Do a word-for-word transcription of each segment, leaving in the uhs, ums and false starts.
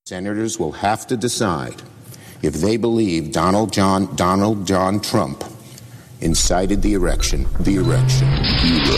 Senators will have to decide if they believe Donald John Donald John Trump incited the erection, the erection, the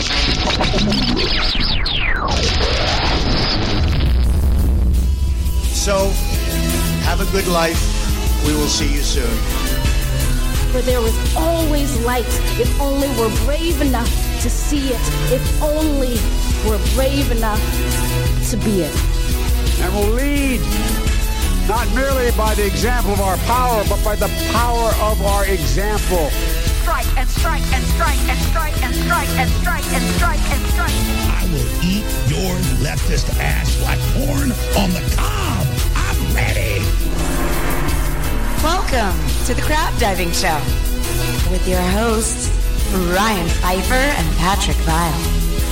erection. So, have a good life. We will see you soon. For there was always light, if only we're brave enough to see it, if only we're brave enough to be it. And will lead not merely by the example of our power, but by the power of our example. Strike and strike and strike and strike and strike and strike and strike and strike. I will eat your leftist ass like corn on the cob. I'm ready. Welcome to the Crab Diving Show with your hosts, Ryan Pfeiffer and Patrick Vile.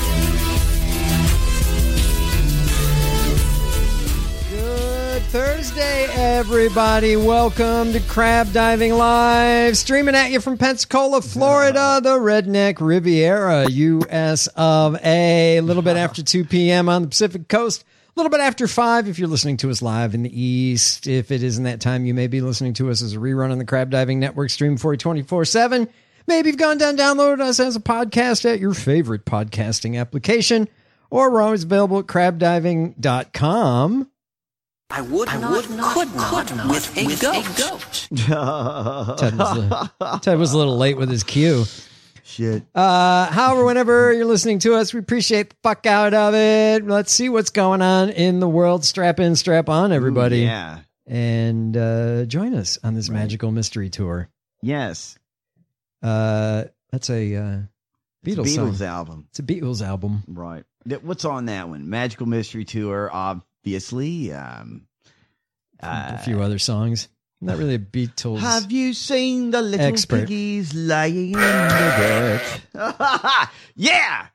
Thursday, everybody. Welcome to Crab Diving Live, streaming at you from Pensacola, Florida, the Redneck Riviera, U S of A. A little bit after two p.m. on the Pacific Coast, a little bit after five if you're listening to us live in the East. If it isn't that time, you may be listening to us as a rerun on the Crab Diving Network stream for you twenty-four seven. Maybe you've gone down, downloaded us as a podcast at your favorite podcasting application, or we're always available at crab diving dot com. I would I not, would not, could not, could not with, a, with goat. a goat. Ted, was a, Ted was a little late with his cue. Shit. Uh, however, whenever you're listening to us, we appreciate the fuck out of it. Let's see what's going on in the world. Strap in, strap on, everybody. Ooh, yeah. And uh, join us on this right. magical mystery tour. Yes. Uh, that's a uh, Beatles, it's a Beatles song. album. It's a Beatles album. Right. What's on that one? Magical Mystery Tour, obviously. Um, uh, a few other songs. Not really a Beatles. Have you seen the little expert. piggies lying in the dirt? Yeah.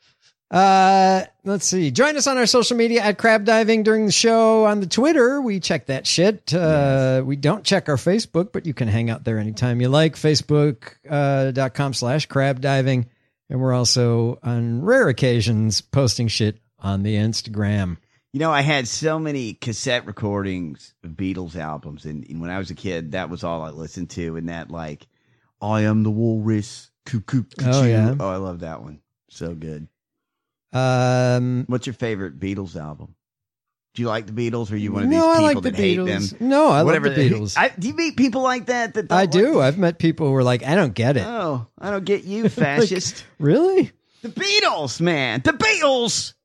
Uh, let's see. Join us on our social media at Crab Diving during the show on the Twitter. We check that shit. Uh, yes. We don't check our Facebook, but you can hang out there anytime you like. Facebook uh, dot com slash Crab Diving. And we're also on rare occasions posting shit on the Instagram. You know, I had so many cassette recordings of Beatles albums, and, and when I was a kid, that was all I listened to. And that, like, I Am the Walrus, cuckoo, cuckoo. Oh, yeah. Oh, I love that one. So good. Um, What's your favorite Beatles album? Do you like the Beatles, or are you one of no, these people I like the that hate Beatles. them? No, I Whatever love the Beatles. I, do you meet people like that? that don't I do. like I've met people who are like, I don't get it. Oh, I don't get you, fascist. Like, really? The Beatles, man. The Beatles.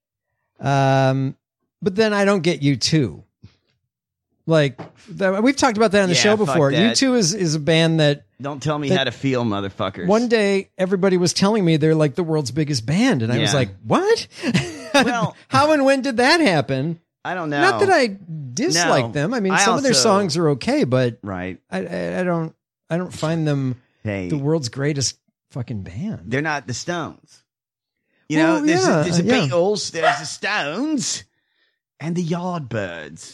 Um, but then I don't get U two. Like, that, we've talked about that on the Yeah, show fuck before. that. U two is, is a band that... Don't tell me that how to feel, motherfuckers. One day, everybody was telling me they're like the world's biggest band. And I was Yeah. like, what? Well, how and when did that happen? I don't know. Not that I dislike No. them. I mean, I some of their also- songs are okay, but Right. I, I, I don't I don't find them Hey, the world's greatest fucking band. they're not the Stones. You Well, know, there's, yeah, the, there's the yeah. Beatles, there's the Stones, and the Yardbirds.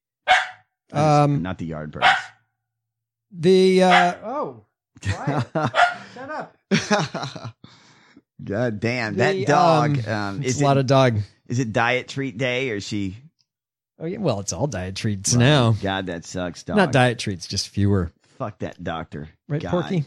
Um, not the Yardbirds. The uh, oh, quiet. Shut up. God damn, The, that dog. um, Um, It's is a lot it, of dog. Is it diet treat day, or is she? Oh yeah, well, it's all diet treats Right. now. God, that sucks, dog. Not diet treats, just fewer. Fuck that doctor. Right, God. Porky?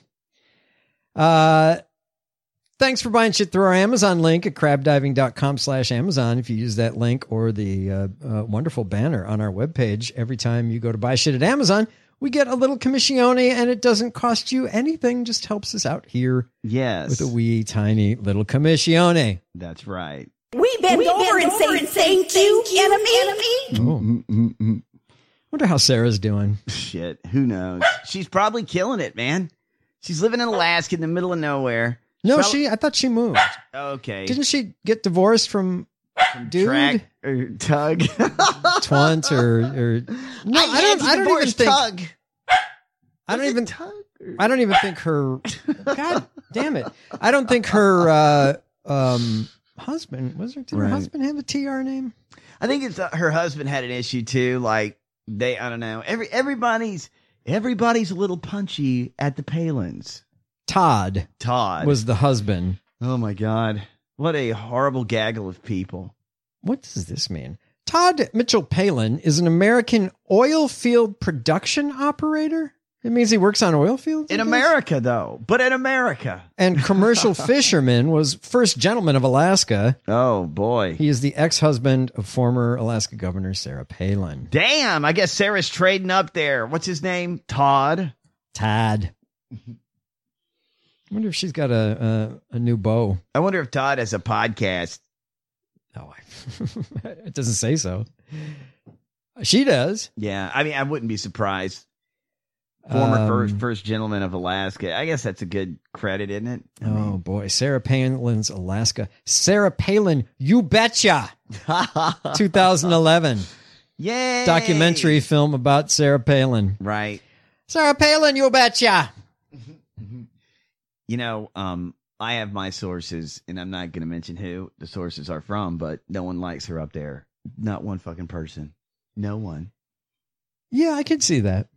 Uh, thanks for buying shit through our Amazon link at crab diving dot com slash Amazon. If you use that link or the uh, uh, wonderful banner on our webpage, every time you go to buy shit at Amazon, we get a little commissione, and it doesn't cost you anything, just helps us out here Yes. with a wee tiny little commissione. That's right. We bend We over bend and over say and thank, say you, thank you, enemy. Oh. Mm, mm, mm. Wonder how Sarah's doing. Shit, who knows? She's probably killing it, man. She's living in Alaska in the middle of nowhere. No, Prob- she. I thought she moved. Okay. Didn't she get divorced from From dude? Track or Tug? Twant or or no? I, don't. I don't even think. Tug. I don't Was it even. Tug or- I don't even think her. God damn it! I don't think her uh, um, husband was her. Did her Right. husband have a T R name? I think it's uh, her husband had an issue too. Like they, I don't know. Every everybody's everybody's a little punchy at the Palins. Todd Todd was the husband. Oh my God! What a horrible gaggle of people. What does this mean? Todd Mitchell Palin is an American oil field production operator. It means he works on oil fields? In America, though. But in America. And commercial fisherman, was first gentleman of Alaska. Oh, boy. He is the ex-husband of former Alaska Governor Sarah Palin. Damn, I guess Sarah's trading up there. What's his name? Todd? Todd. I wonder if she's got a, a, a new beau. I wonder if Todd has a podcast. Oh, it doesn't say so. She does. Yeah, I mean, I wouldn't be surprised. Former Um, first first gentleman of Alaska. I guess that's a good credit, isn't it? I Oh, mean, boy. Sarah Palin's Alaska. Sarah Palin, you betcha. twenty eleven. Yay! Documentary film about Sarah Palin. Right. Sarah Palin, you betcha. You know, um, I have my sources, and I'm not going to mention who the sources are from, but no one likes her up there. Not one fucking person. No one. Yeah, I could see that.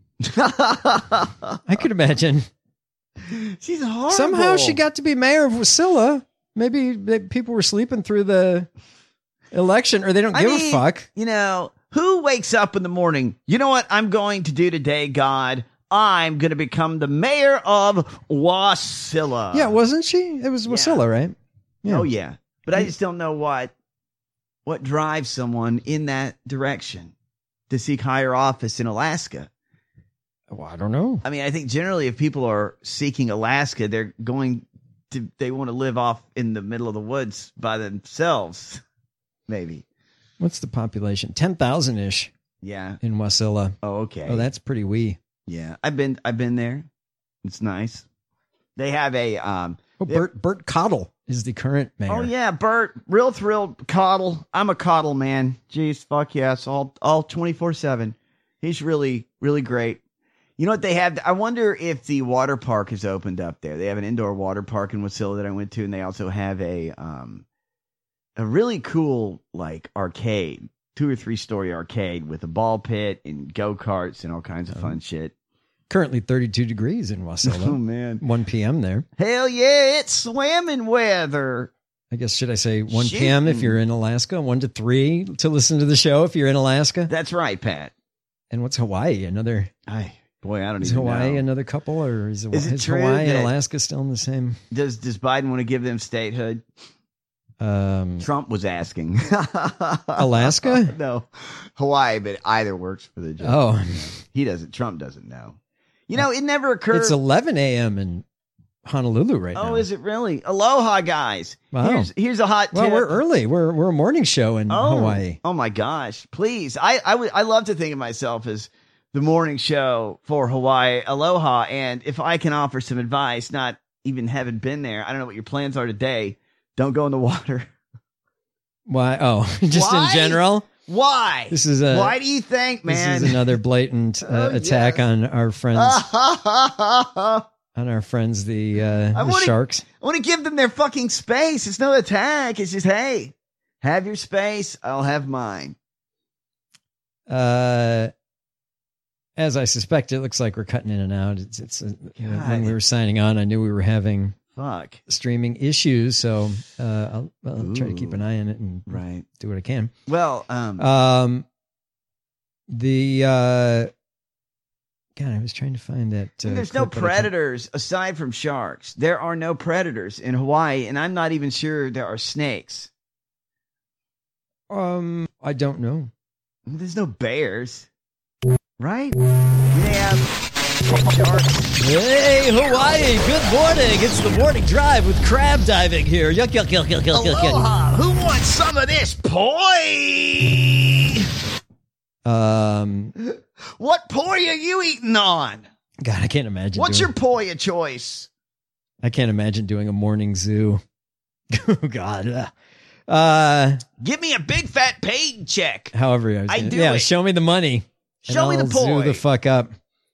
I could imagine. She's horrible. Somehow she got to be mayor of Wasilla. Maybe they, people were sleeping through the election, or they don't I give mean, a fuck. You know, who wakes up in the morning? You know what I'm going to do today, God? I'm going to become the mayor of Wasilla. Yeah, wasn't she? It was Wasilla, right? Oh, yeah. But I just don't know what what drives someone in that direction to seek higher office in Alaska. Well, I don't know. I mean, I think generally if people are seeking Alaska, they're going to, they want to live off in the middle of the woods by themselves, maybe. What's the population? ten thousand ish. Yeah. In Wasilla. Oh, okay. Oh, that's pretty wee. Yeah. I've been, I've been there. It's nice. They have a, um, Oh, Bert, Bert Cottle is the current mayor. oh yeah, Bert, real thrilled. Coddle. I'm a Coddle man. Jeez, fuck yes. All, all twenty-four seven. He's really, really great. You know what they have? I wonder if the water park is opened up there. They have an indoor water park in Wasilla that I went to, and they also have a um a really cool like arcade, two or three story arcade with a ball pit and go karts and all kinds of fun Um, shit. Currently thirty-two degrees in Wasilla. Oh man, one p.m. there. Hell yeah, it's swimming weather. I guess should I say one p.m. if you're in Alaska, one to three to listen to the show if you're in Alaska. That's right, Pat. And what's Hawaii? Another. I boy, I don't is even Hawaii know. another couple, or is, Is it is true Hawaii and that- Alaska still in the same? Does Does Biden want to give them statehood? Um, Trump was asking. Alaska? No, Hawaii, but either works for the job. Oh. You know, he doesn't. Trump doesn't know. You know, it never occurred. It's eleven a.m. in Honolulu right oh, now. is it really? Aloha, guys. Wow. Here's, here's a hot Well, tip. we're early. We're we're a morning show in oh, Hawaii. Oh my gosh! Please, I I would I love to think of myself as the morning show for Hawaii. Aloha, and if I can offer some advice, not even having been there, I don't know what your plans are today. Don't go in the water. Why? Oh, just Why? in general. Why? This is a. Why do you think, man? This is another blatant uh, Oh, attack yes. on our friends. I on our friends, the, uh, the wanna, sharks. I want to give them their fucking space. It's no attack. It's just, hey, have your space. I'll have mine. Uh, as I suspect, it looks like we're cutting in and out. It's, it's uh, when we were signing on, I knew we were having Fuck. streaming issues, so uh, I'll, I'll try to keep an eye on it and right. do what I can. Well, um, um, the uh, God, I was trying to find that. Uh, there's no clip, but I can't- predators aside from sharks. There are no predators in Hawaii, and I'm not even sure there are snakes. Um, I don't know. There's no bears, right? They have sharks. Hey, Hawaii, good morning. It's the morning drive with crab diving here. Yuck, yuck, yuck, yuck, yuck, yuck, yuck. Aloha. Who wants some of this poi? Um, What poi are you eating on? God, I can't imagine. What's doing, your poi of choice? I can't imagine doing a morning zoo. Oh, God. Uh, Give me a big fat paid check. however, I was I gonna- do yeah, it. show me the money. and Show me the I'll zoo poi. the fuck up.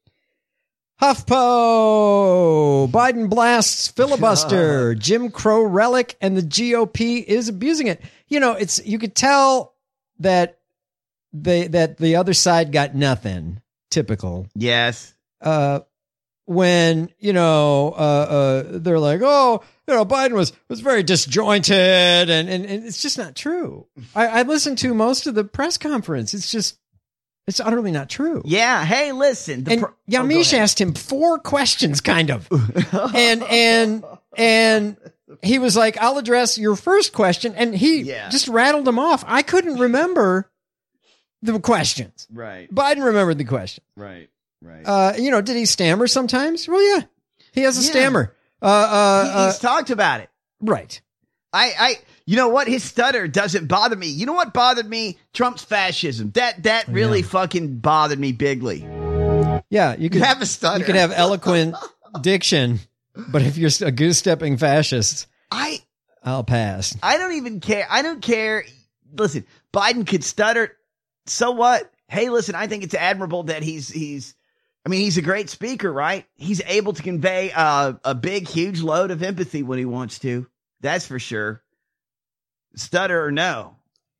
HuffPo! Biden blasts filibuster. Jim Crow relic, and the G O P is abusing it. You know, it's you could tell that they that the other side got nothing. Typical. Yes. Uh, when, you know, uh, uh, they're like, oh, you know, Biden was, was very disjointed, and, and, and it's just not true. I, I listened to most of the press conference. It's just, it's utterly not true. Yeah. Hey, listen. The and pr- Yamiche oh, asked him four questions, kind of. and, and, and he was like, I'll address your first question. And he Yeah. just rattled them off. I couldn't remember the questions. Right. Biden remembered the questions. Right. Right. Uh, you know, did he stammer sometimes? Well, yeah, he has a Yeah. stammer. Uh, uh, He- uh, he's talked about it. right. I, I, you know what? His stutter doesn't bother me. You know what bothered me? Trump's fascism. That, that really Yeah. fucking bothered me bigly. Yeah, you could have a stutter. You could have eloquent diction, but if you're a goose-stepping fascist, I, I'll pass. I don't even care. I don't care. Listen, Biden could stutter. So what? Hey, listen, I think it's admirable that he's, he's, I mean, he's a great speaker, right? He's able to convey uh, a big, huge load of empathy when he wants to. That's for sure. Stutter or no.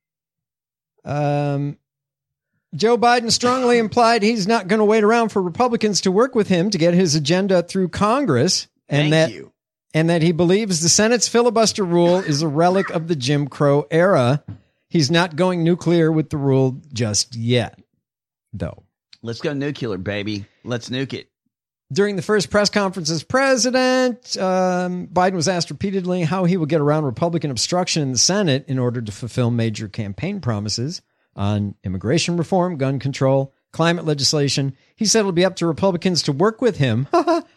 Um, Joe Biden strongly implied he's not going to wait around for Republicans to work with him to get his agenda through Congress, and Thank that you. and that he believes the Senate's filibuster rule is a relic of the Jim Crow era. He's not going nuclear with the rule just yet, though. Let's go nuclear, baby. Let's nuke it. During the first press conference as president, um, Biden was asked repeatedly how he would get around Republican obstruction in the Senate in order to fulfill major campaign promises on immigration reform, gun control, climate legislation. He said it'll be up to Republicans to work with him.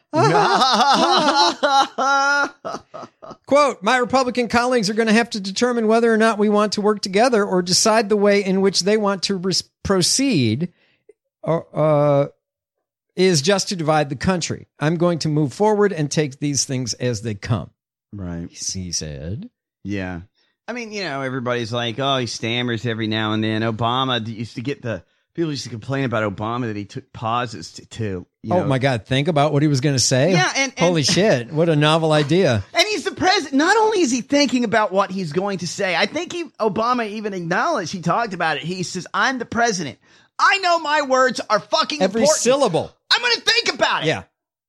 Quote, my Republican colleagues are going to have to determine whether or not we want to work together or decide the way in which they want to res- proceed or, uh, is just to divide the country. I'm going to move forward and take these things as they come. Right. He said. Yeah. I mean, you know, everybody's like, oh, he stammers every now and then. Obama used to get the, people used to complain about Obama that he took pauses to, to you Oh know. my God. Think about what he was going to say. Yeah, and- and- Holy shit. What a novel idea. And he's the president. Not only is he thinking about what he's going to say, I think he, Obama even acknowledged, he talked about it. He says, I'm the president. I know my words are fucking Every important. syllable. I'm going to think about it. Yeah.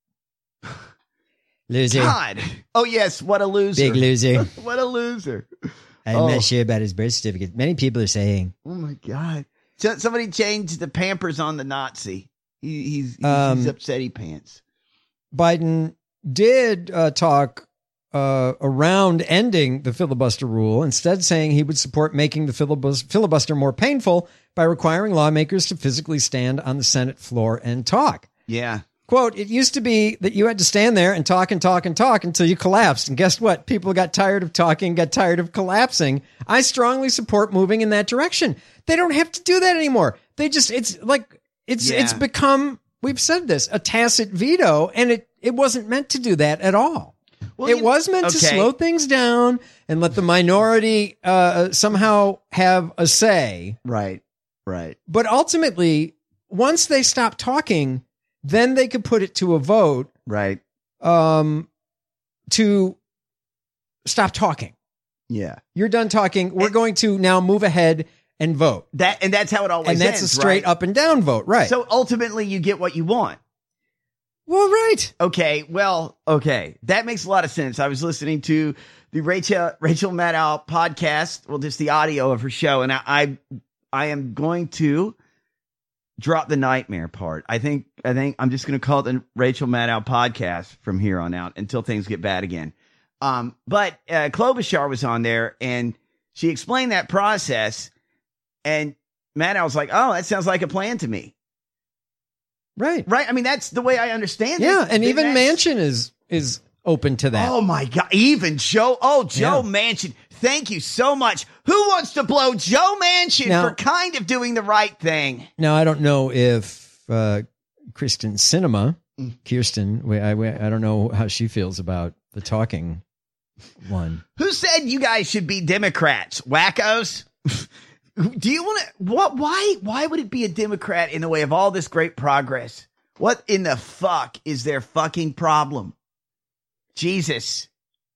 Loser. God. Oh, yes. What a loser. Big loser. What a loser. I'm Oh. not sure about his birth certificate. Many people are saying. Oh, my God. So, somebody changed the Pampers on the Nazi. He, he's, he's, Um, he's upsetty pants. Biden did uh, talk uh, around ending the filibuster rule, instead saying he would support making the filibus- filibuster more painful by requiring lawmakers to physically stand on the Senate floor and talk. Yeah. Quote, it used to be that you had to stand there and talk and talk and talk until you collapsed. And guess what? People got tired of talking, got tired of collapsing. I strongly support moving in that direction. They don't have to do that anymore. They just, it's like, it's, Yeah. it's become, we've said this, a tacit veto, and it, it wasn't meant to do that at all. Well, it you- was meant to okay. slow things down and let the minority uh, somehow have a say. Right. Right. But ultimately, once they stop talking, then they could put it to a vote Right. um, to stop talking. Yeah. You're done talking. We're going to now move ahead and vote. That and that's how it always And that's ends, a straight right? up and down vote, right? So ultimately, you get what you want. Well, right. Okay. Well, okay. That makes a lot of sense. I was listening to the Rachel Rachel Maddow podcast. Well, just the audio of her show, and I I, I am going to drop the nightmare part. I think I think I'm just going to call it the Rachel Maddow podcast from here on out until things get bad again. Um, but uh, Klobuchar was on there, and she explained that process, and Maddow was like, "Oh, that sounds like a plan to me." Right. Right. I mean, that's the way I understand it. Yeah. And Then even that's- Manchin is is open to that. Oh my God. Even Joe. Oh, Joe Yeah. Manchin. Thank you so much. Who wants to blow Joe Manchin Now- for kind of doing the right thing? Now, I don't know if uh, Kristen Sinema, Mm. Kirsten, we- I, we- I don't know how she feels about the talking one. Who said you guys should be Democrats? Wackos? Do you want to, what, why, why would it be a Democrat in the way of all this great progress? What in the fuck is their fucking problem? Jesus.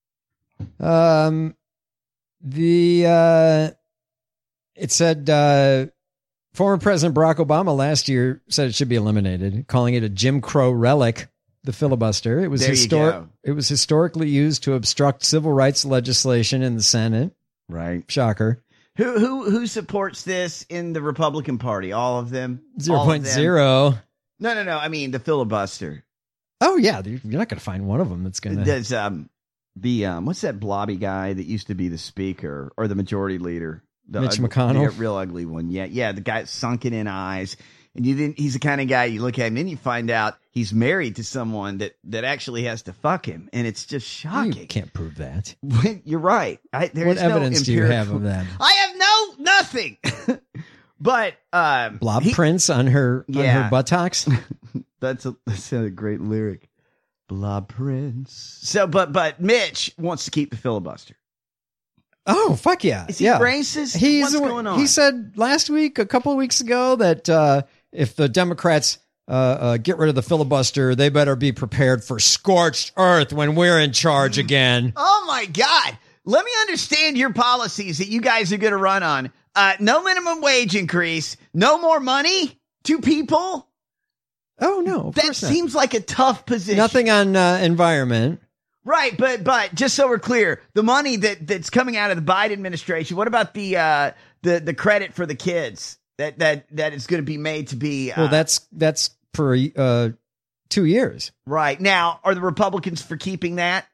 Um, the uh, it said uh, former President Barack Obama last year said it should be eliminated, calling it a Jim Crow relic. the filibuster. It was There you historic. go. It was historically used to obstruct civil rights legislation in the Senate. Right. Shocker. Who who who supports this in the Republican Party? All of them. Zero All of point them? zero. No, no, no. I mean the filibuster. Oh yeah, you're not going to find one of them that's going to. Does um the um what's that blobby guy that used to be the speaker or the majority leader? The, Mitch uh, McConnell? the real ugly one. Yeah, yeah. The guy with sunken in eyes, and you didn't. He's the kind of guy you look at him, and then you find out he's married to someone that that actually has to fuck him, and it's just shocking. You can't prove that. You're right. I, there What is no evidence do you have empirical- of that? I have no nothing. But um, Blob he- prints on her on Yeah. her buttocks. That's a that's a great lyric. Blob prints. So, but but Mitch wants to keep the filibuster. Oh fuck yeah! Is he yeah. racist? He's What's going on? He said last week, a couple of weeks ago, that uh, if the Democrats uh, uh, get rid of the filibuster, they better be prepared for scorched earth when we're in charge again. Oh my God! Let me understand your policies that you guys are going to run on. Uh, no minimum wage increase. No more money to people. Oh no, of that course not. seems like a tough position. Nothing on uh, environment. Right, but but just so we're clear, the money that, that's coming out of the Biden administration, what about the uh, the the credit for the kids that that that is going to be made to be? Uh, Well, that's that's for uh, two years. right now. Are the Republicans for keeping that?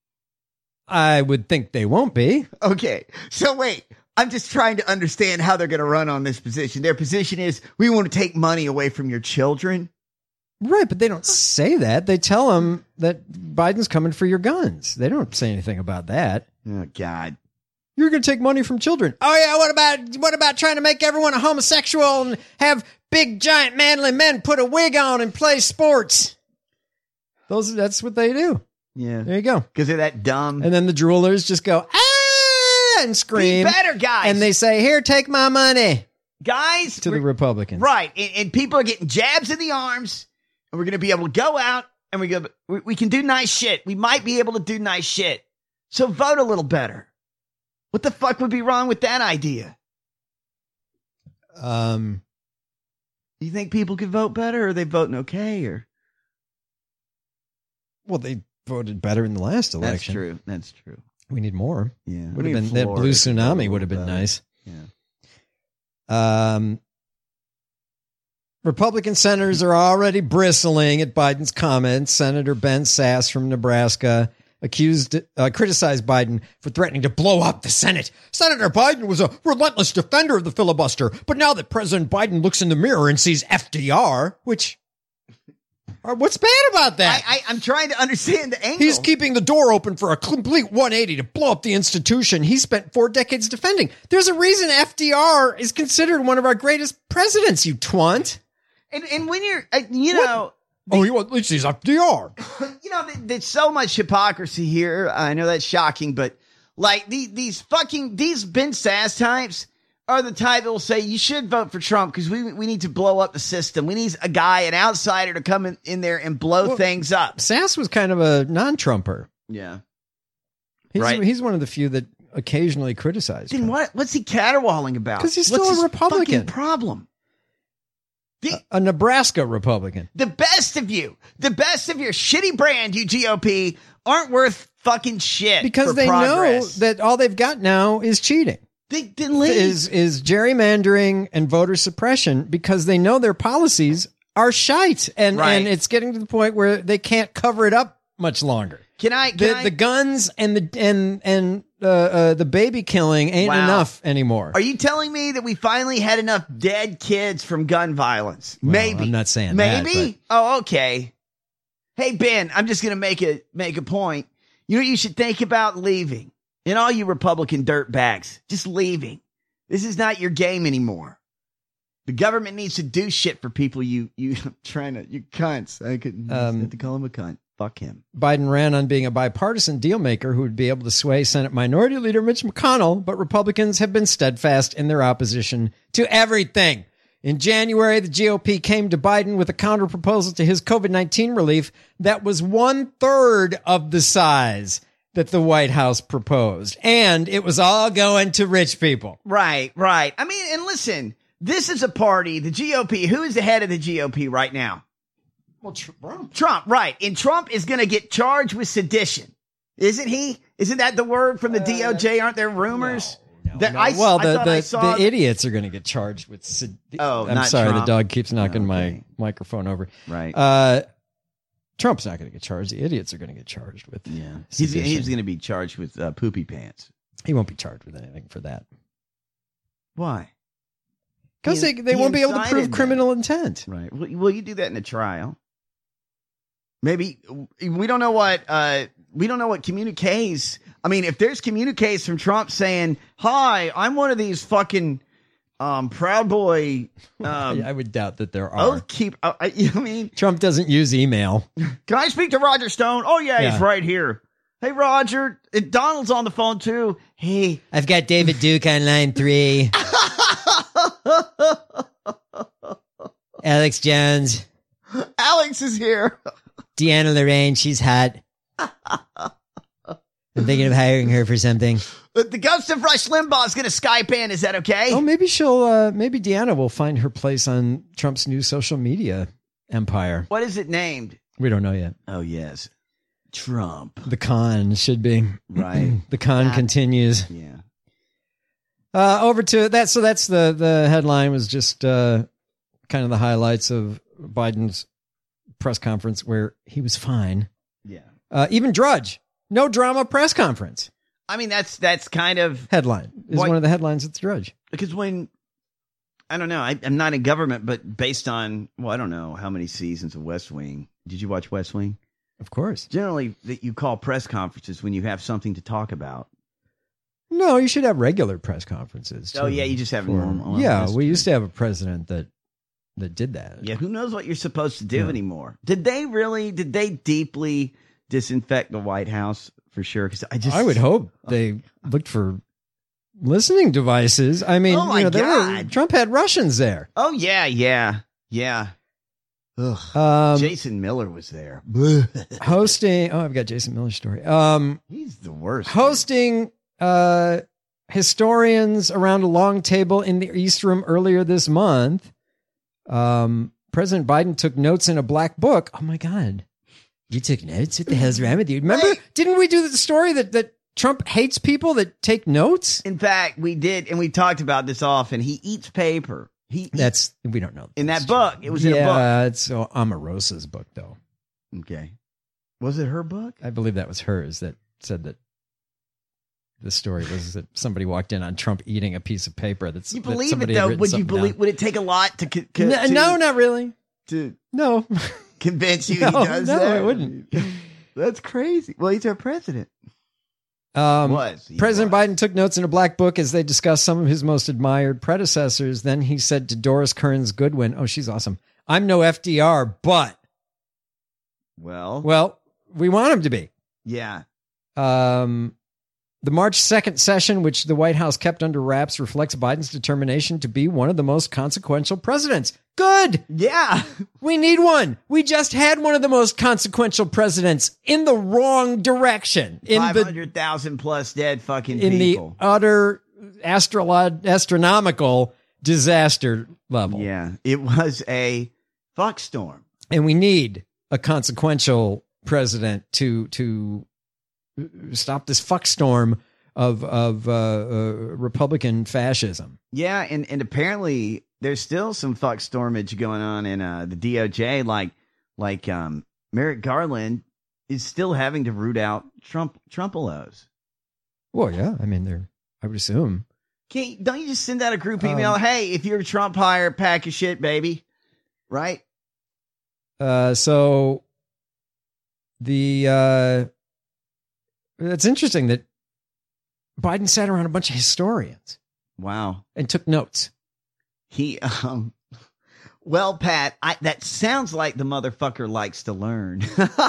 I would think they won't be. Okay, so wait, I'm just trying to understand how they're going to run on this position. Their position is we want to take money away from your children. Right, but they don't say that. They tell them that Biden's coming for your guns. They don't say anything about that. Oh God. You're going to take money from children. Oh yeah, what about what about trying to make everyone a homosexual and have big giant manly men put a wig on and play sports? Those that's what they do. Yeah. There you go. Because they're that dumb. And then the droolers just go ah and scream. Be better, guys. And they say, "Here, take my money." Guys, to the we're- Republicans. Right, and, and people are getting jabs in the arms, and we're going to be able to go out and we go. We, we can do nice shit. We might be able to do nice shit. So vote a little better. What the fuck would be wrong with that idea? Um, you think people could vote better, or are they voting okay? Or well, they voted better in the last election. That's true. That's true. We need more. Yeah, would we have need been that Florida blue to vote a tsunami little would have been better. nice. Yeah. Um, Republican senators are already bristling at Biden's comments. Senator Ben Sass from Nebraska accused, uh, criticized Biden for threatening to blow up the Senate. Senator Biden was a relentless defender of the filibuster, but now that President Biden looks in the mirror and sees F D R, which, or what's bad about that? I, I, I'm trying to understand the angle. He's keeping the door open for a complete one eighty to blow up the institution he spent four decades defending. There's a reason F D R is considered one of our greatest presidents, you twant. And and when you're, uh, you know, oh, you at least he's F D R. you know, th- there's so much hypocrisy here. I know that's shocking, but like the, these fucking these Ben Sass types are the type that will say you should vote for Trump because we we need to blow up the system. We need a guy, an outsider, to come in, in there and blow Well, things up. Sass was kind of a non-Trumper. Yeah. He's, Right. he's one of the few that occasionally criticized Then Trump. what? What's he caterwauling about? 'Cause he's still What's a his Republican. fucking problem? A, a Nebraska Republican. The best of you, the best of your shitty brand, you G O P, aren't worth fucking shit. Because for they progress. know that all they've got now is cheating. They didn't leave. Is is gerrymandering and voter suppression because they know their policies are shite and Right. and it's getting to the point where they can't cover it up much longer. Can I? Can The I the guns and the and and uh, uh, the baby killing ain't Wow. enough anymore. Are you telling me that we finally had enough dead kids from gun violence? Well, Maybe. I'm not saying that, Maybe. Oh, okay. Hey Ben, I'm just gonna make a make a point. You know what you should think about leaving, and all you Republican dirtbags, just leaving. This is not your game anymore. The government needs to do shit for people. You you trying to you cunts. I could Um, have to call him a cunt. Fuck him. Biden ran on being a bipartisan deal maker who would be able to sway Senate Minority Leader Mitch McConnell, but Republicans have been steadfast in their opposition to everything. In January, the G O P came to Biden with a counterproposal to his COVID nineteen relief that was one third of the size that the White House proposed. And it was all going to rich people. Right, right. I mean, and listen, this is a party, the G O P. Who is the head of the G O P right now? Well, Trump. Trump, right. And Trump is going to get charged with sedition. Isn't he? Isn't that the word from the uh, D O J? Aren't there rumors? No, no, that no. I, well, I the, the, saw the idiots are going to get charged with sed- Oh, I'm not sorry, Trump. the dog keeps knocking Oh, okay. my microphone over. Right. Uh, Trump's not going to get charged. The idiots are going to get charged with Yeah. He's, sedition. he's going to be charged with uh, poopy pants. He won't be charged with anything for that. Why? Because He- they, they he won't be able to incited prove them. criminal intent. Right. Well, well, you do that in a trial. Maybe we don't know what uh, we don't know what communiques. I mean, if there's communiques from Trump saying, "Hi, I'm one of these fucking um, Proud Boy," um, I would doubt that there are. oath keep. Uh, I, I mean, Trump doesn't use email. can I speak to Roger Stone? Oh yeah, Yeah. he's right here. Hey Roger, and Donald's on the phone too. Hey, I've got David Duke on line three. Alex Jones. Alex is here. Deanna Lorraine, she's hot. I'm thinking of hiring her for something. But the ghost of Rush Limbaugh is going to Skype in. Is that okay? Oh, maybe she'll, uh, maybe Deanna will find her place on Trump's new social media empire. What is it named? We don't know yet. Oh yes, Trump. The con should be. Right. The con That- continues. Yeah. Uh, over to that. So that's the, the headline was just, uh, kind of the highlights of Biden's press conference where he was fine. Yeah. Uh, even Drudge, no drama press conference. I mean, that's that's kind of Headline is Why- one of the headlines at the Drudge. because when I don't know, I, I'm not in government, but based on well, I don't know how many seasons of West Wing. Did you watch West Wing? Of course. Generally, that you call press conferences when you have something to talk about. No, you should have regular press conferences. Oh too, yeah, you just have for- normal. Yeah, that's we true. used to have a president that that did that. Yeah, who knows what you're supposed to do Yeah. anymore? Did they really? Did they deeply disinfect the White House for sure? Because I just, I would hope they looked for listening devices. I mean, Oh, my you know, there were, God. Trump had Russians there. Oh yeah, yeah, yeah. Ugh. Um, Jason Miller was there. hosting. Oh, I've got Jason Miller's story. Um, He's the worst. hosting uh, historians around a long table in the East Room earlier this month. Um, President Biden took notes in a black book. Oh my God. You took notes? What the hell's wrong with you? Remember, Wait. didn't we do the story that, that Trump hates people that take notes? In fact, we did, and we talked about this often. He eats paper. He That's, we don't know. in That's that book. It was yeah, in a book. Yeah, it's uh, Omarosa's book, though. Okay. Was it her book? I believe that was hers that said that the story was that somebody walked in on Trump eating a piece of paper. That's You that believe it somebody had though? written Would you something believe? down. Would it take a lot to, co- co- No, to no, not really. to No, convince you no, he does no, that? I wouldn't. That's crazy. Well, he's our president. Um, Was. He President was. Biden took notes in a black book as they discussed some of his most admired predecessors. Then he said to Doris Kearns Goodwin, "Oh, she's awesome. I'm no F D R, but Well, well, we want him to be." yeah. Um, the March second session, which the White House kept under wraps, reflects Biden's determination to be one of the most consequential presidents. Good. Yeah. We need one. We just had one of the most consequential presidents in the wrong direction. In Five the hundred thousand plus dead fucking in people. the utter astrolo- astronomical disaster level. Yeah. It was a fuck storm. And we need a consequential president to to stop this fuck storm of of uh, uh, Republican fascism. Yeah, and, and apparently there's still some fuck stormage going on in uh, the D O J. Like like um, Merrick Garland is still having to root out Trump Trumpelos. Well, yeah, I mean, they're. I would assume. Can't, don't you just send out a group email? Um, hey, if you're a Trump hire, pack your shit, baby. Right? Uh, so the uh, it's interesting that Biden sat around a bunch of historians Wow. and took notes. He, um, well, Pat, I, that sounds like the motherfucker likes to learn.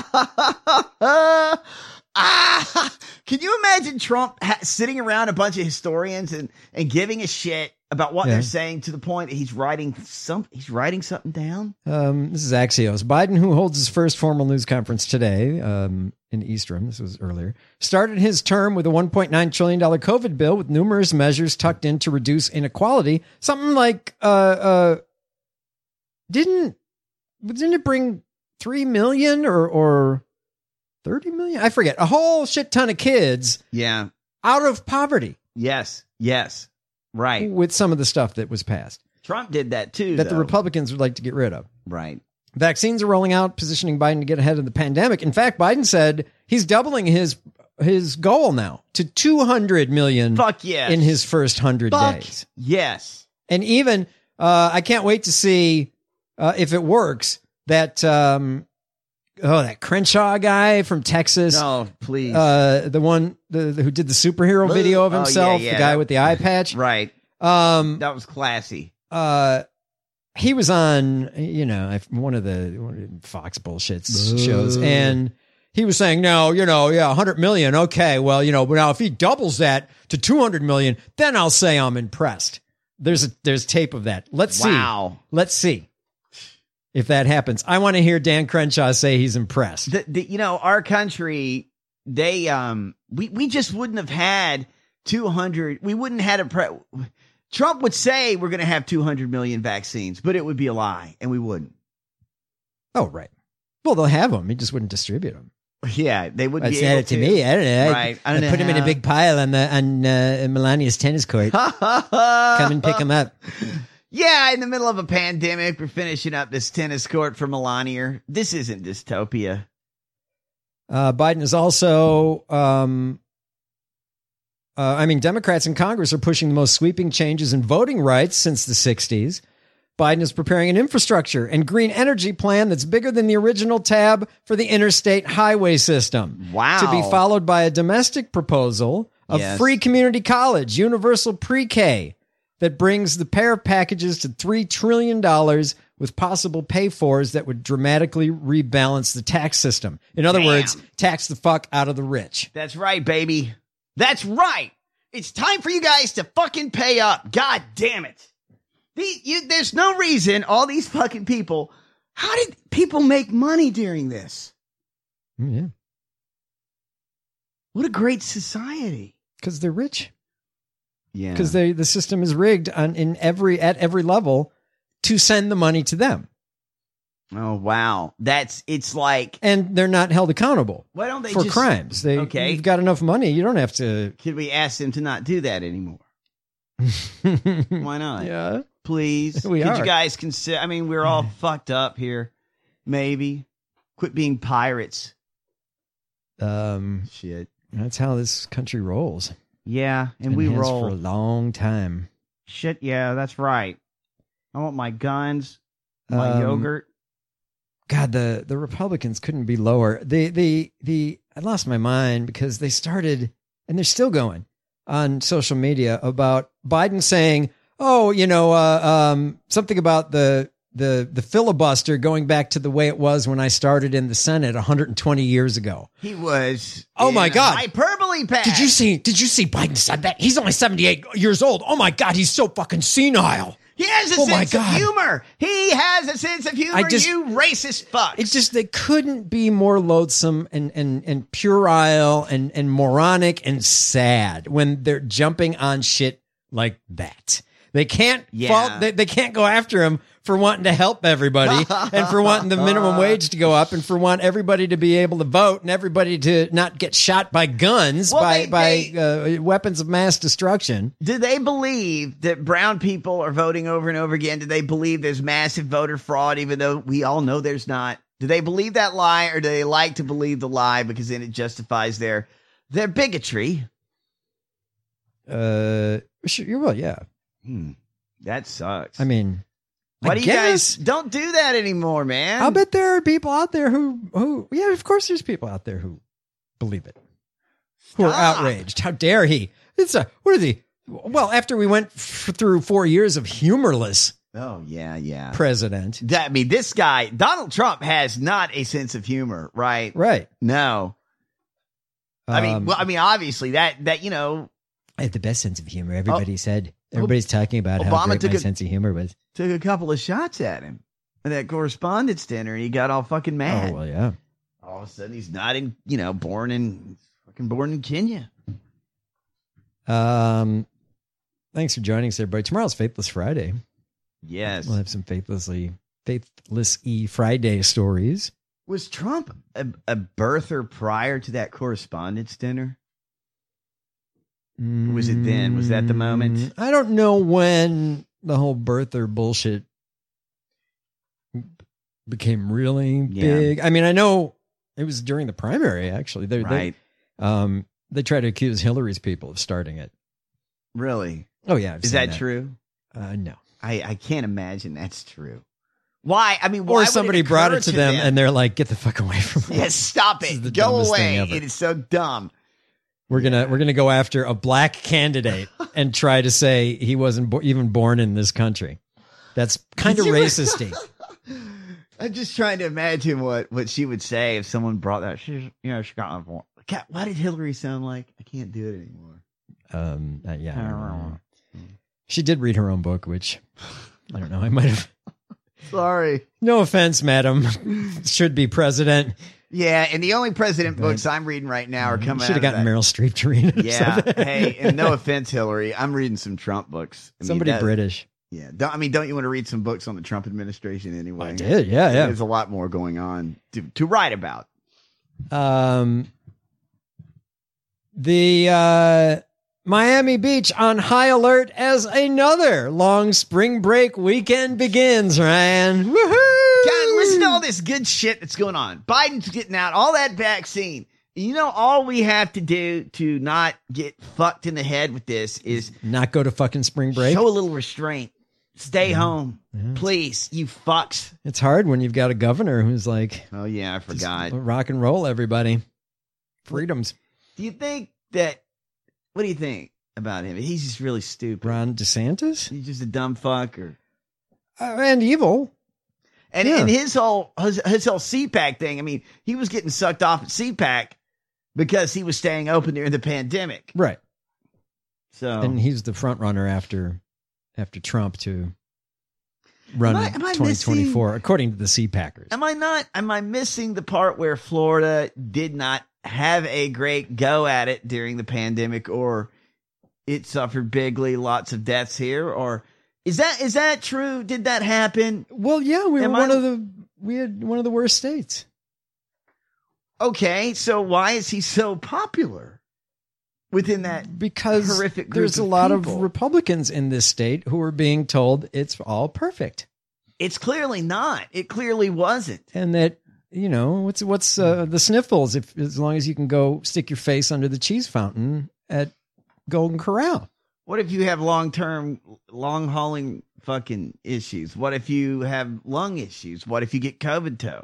ah, can you imagine Trump ha- sitting around a bunch of historians and, and giving a shit about what Yeah. they're saying to the point that he's writing some, he's writing something down? Um, this is Axios. Biden, who holds his first formal news conference today um, in East Room, this was earlier, started his term with a one point nine trillion dollars COVID bill with numerous measures tucked in to reduce inequality. Something like, uh, uh, didn't, didn't it bring three million or, or thirty million? I forget. A whole shit ton of kids Yeah. out of poverty. Yes. Yes. Right. With some of the stuff that was passed. Trump did that too. That though. the Republicans would like to get rid of. Right. Vaccines are rolling out, positioning Biden to get ahead of the pandemic. In fact, Biden said he's doubling his his goal now to two hundred million. Fuck yes. In his first one hundred Fuck days. Yes. And even, uh, I can't wait to see uh, if it works, that, um, oh, that Crenshaw guy from Texas. No, please. Uh, the one the, the, who did the superhero video of Oh, yeah, himself, yeah. the guy with the eye patch. Right. Um, That was classy. uh, he was on, you know, one of the one of the Fox bullshit shows, and he was saying, no, you know, yeah, one hundred million. Okay, well, you know, but now if he doubles that to two hundred million, then I'll say I'm impressed. There's a, there's tape of that. Let's Wow. see. Let's see if that happens. I want to hear Dan Crenshaw say he's impressed. The, the, you know, our country, they, um, we, we just wouldn't have had two hundred. We wouldn't have had a pre- Trump would say we're going to have two hundred million vaccines, but it would be a lie and we wouldn't. Oh, right. Well, they'll have them. He just wouldn't distribute them. Yeah, they wouldn't That's be able it to to. me. I don't know. Right. I I, don't know put him in a how. big pile on the on uh, Melania's tennis court. Come and pick him up. Yeah, in the middle of a pandemic, we're finishing up this tennis court for Melania. This isn't dystopia. Uh, Biden is also, um, uh, I mean, Democrats in Congress are pushing the most sweeping changes in voting rights since the sixties. Biden is preparing an infrastructure and green energy plan that's bigger than the original tab for the interstate highway system. Wow. To be followed by a domestic proposal of Yes. free community college, universal pre-K, that brings the pair of packages to three trillion dollars with possible pay-fors that would dramatically rebalance the tax system. In other Damn. words, tax the fuck out of the rich. That's right, baby. That's right. It's time for you guys to fucking pay up. God damn it. The, you, there's no reason all these fucking people. How did people make money during this? Yeah. What a great society. Because they're rich. Yeah. Because they the system is rigged on in every at every level to send the money to them. Oh, wow. That's, it's like. And they're not held accountable Why don't they for just, crimes. They, Okay. You've got enough money. You don't have to. Could we ask them to not do that anymore? Why not? Yeah. Please. We Could are. you guys consider? I mean, we're all fucked up here. Maybe. Quit being pirates. Um, Shit. That's how this country rolls. Yeah, and Been we has roll. for a long time. Shit, yeah, that's right. I want my guns, my Um, yogurt. God, the, the Republicans couldn't be lower. The the the I lost my mind because they started, and they're still going on social media about Biden saying, "Oh, you know, uh, um, something about the the the filibuster going back to the way it was when I started in the Senate one hundred twenty years ago." He was. Oh, my in a God. Hyperbole pass. Did you see? Did you see Biden said that? He's only seventy-eight years old. Oh my God, he's so fucking senile. He has a Oh, my sense of God. humor. He has a sense of humor. I just- you racist fuck. It's just they couldn't be more loathsome and and and puerile and and moronic and sad when they're jumping on shit like that. They can't Yeah. fault. They, they can't go after him for wanting to help everybody and for wanting the minimum wage to go up and for want everybody to be able to vote and everybody to not get shot by guns Well, by they- by uh, weapons of mass destruction. Do they believe that brown people are voting over and over again? Do they believe there's massive voter fraud, even though we all know there's not? Do they believe that lie, or do they like to believe the lie because then it justifies their their bigotry? Uh, sure, well, yeah. Hmm. That sucks. I mean, why I do you guess- guys don't do that anymore, man? I'll bet there are people out there who, who, yeah, of course there's people out there who believe it, who are Stop. outraged. How dare he? It's a, what are the, well, after we went f- through four years of humorless Oh yeah, yeah. president. That, I mean, this guy, Donald Trump, has not a sense of humor, right? Right. No. I mean, Um, well, I mean, obviously that that you know I have the best sense of humor. Everybody said, everybody's talking about how Obama great took my a- sense of humor was. took a couple of shots at him at that correspondence dinner. He got all fucking mad. Oh, well, yeah. All of a sudden, he's not in, you know, born in fucking born in Kenya. Um, thanks for joining us, everybody. Tomorrow's Faithless Friday. Yes. We'll have some faithlessly, faithless-y Friday stories. Was Trump a, a birther prior to that correspondence dinner? Or was it then? Was that the moment? I don't know when the whole birther bullshit became really Yeah. big. I mean, I know it was during the primary, actually. They, Right. They, um, they tried to accuse Hillary's people of starting it. Really? Oh, yeah. I've Is seen that, true? Uh, no. I, I can't imagine that's true. Why? I mean, why Or would somebody it brought occur it to them, and they're like, get the fuck away from me. Yes, stop This is the it. Go dumbest thing away. ever. It is so dumb. We're gonna we're gonna go after a black candidate and try to say he wasn't bo- even born in this country. That's kind of You- racisty. I'm just trying to imagine what, what she would say if someone brought that. She's, you know, she got my voice. God, why did Hillary sound like? I can't do it anymore. Um, uh, yeah, I don't know. She did read her own book, which I don't know. I might have. Sorry. No offense, madam. Should be president. Yeah, and the only president But- books I'm reading right now are coming Should out have of gotten that. Meryl Streep to read it. or Yeah. something. Hey, and no offense, Hillary. I'm reading some Trump books. I mean, Somebody that- British. Yeah. Don't, I mean, don't you want to read some books on the Trump administration anyway? I did, yeah, yeah. There's a lot more going on to, to write about. Um, the uh, Miami Beach on high alert as another long spring break weekend begins, Ryan. Woohoo! God, listen to all this good shit that's going on. Biden's getting out, all that vaccine. You know, all we have to do to not get fucked in the head with this is Not go to fucking spring break. show a little restraint. Stay home. Please, you fucks. It's hard when you've got a governor who's like, Oh, yeah, I forgot. rock and roll, everybody. Freedoms. Do you think that, what do you think about him? He's just really stupid. Ron DeSantis? He's just a dumb fuck. Or, Uh, and evil. and, Yeah. and his whole, his, his whole C PAC thing, I mean, he was getting sucked off at C PAC because he was staying open during the pandemic. Right. So, And he's the front runner after after Trump to run Am I- am I twenty twenty-four, missing- according to the Sea Packers. am I not, am I missing the part where Florida did not have a great go at it during the pandemic, or it suffered bigly, lots of deaths here? Or is that, is that true? Did that happen? Well, yeah, we Am were one I- of the we had one of the worst states. Okay, so why is he so popular within that Because horrific group there's a of lot people? of Republicans in this state who are being told it's all perfect. It's clearly not. It clearly wasn't. And that, you know, what's what's uh, the sniffles if as long as you can go stick your face under the cheese fountain at Golden Corral. What if you have long term, long hauling fucking issues? What if you have lung issues? What if you get COVID toe?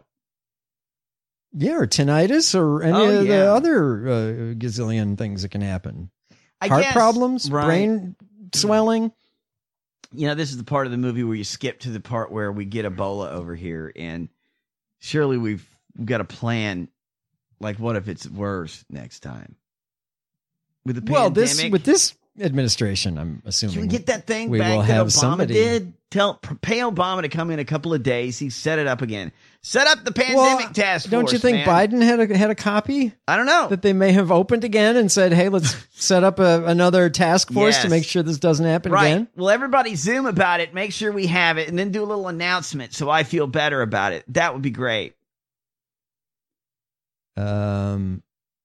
Yeah, or tinnitus or any Oh, of yeah. the other uh, gazillion things that can happen. I Heart guess, problems, right. brain swelling. You know, this is the part of the movie where you skip to the part where we get Ebola over here, and surely we've, we've got a plan. Like, what if it's worse next time? With the Well, pandemic, this with this administration, I'm assuming can we get that thing we back will that have Obama somebody. did? Tell pay Obama to come in a couple of days. He set it up again. Set up the pandemic Well, task force. don't you think man. Biden had a had a copy I don't know. that they may have opened again and said, "Hey, let's set up a, another task force to Yes. make sure this doesn't happen Right. again." Well, everybody Zoom about it. Make sure we have it, and then do a little announcement so I feel better about it. That would be great. Um.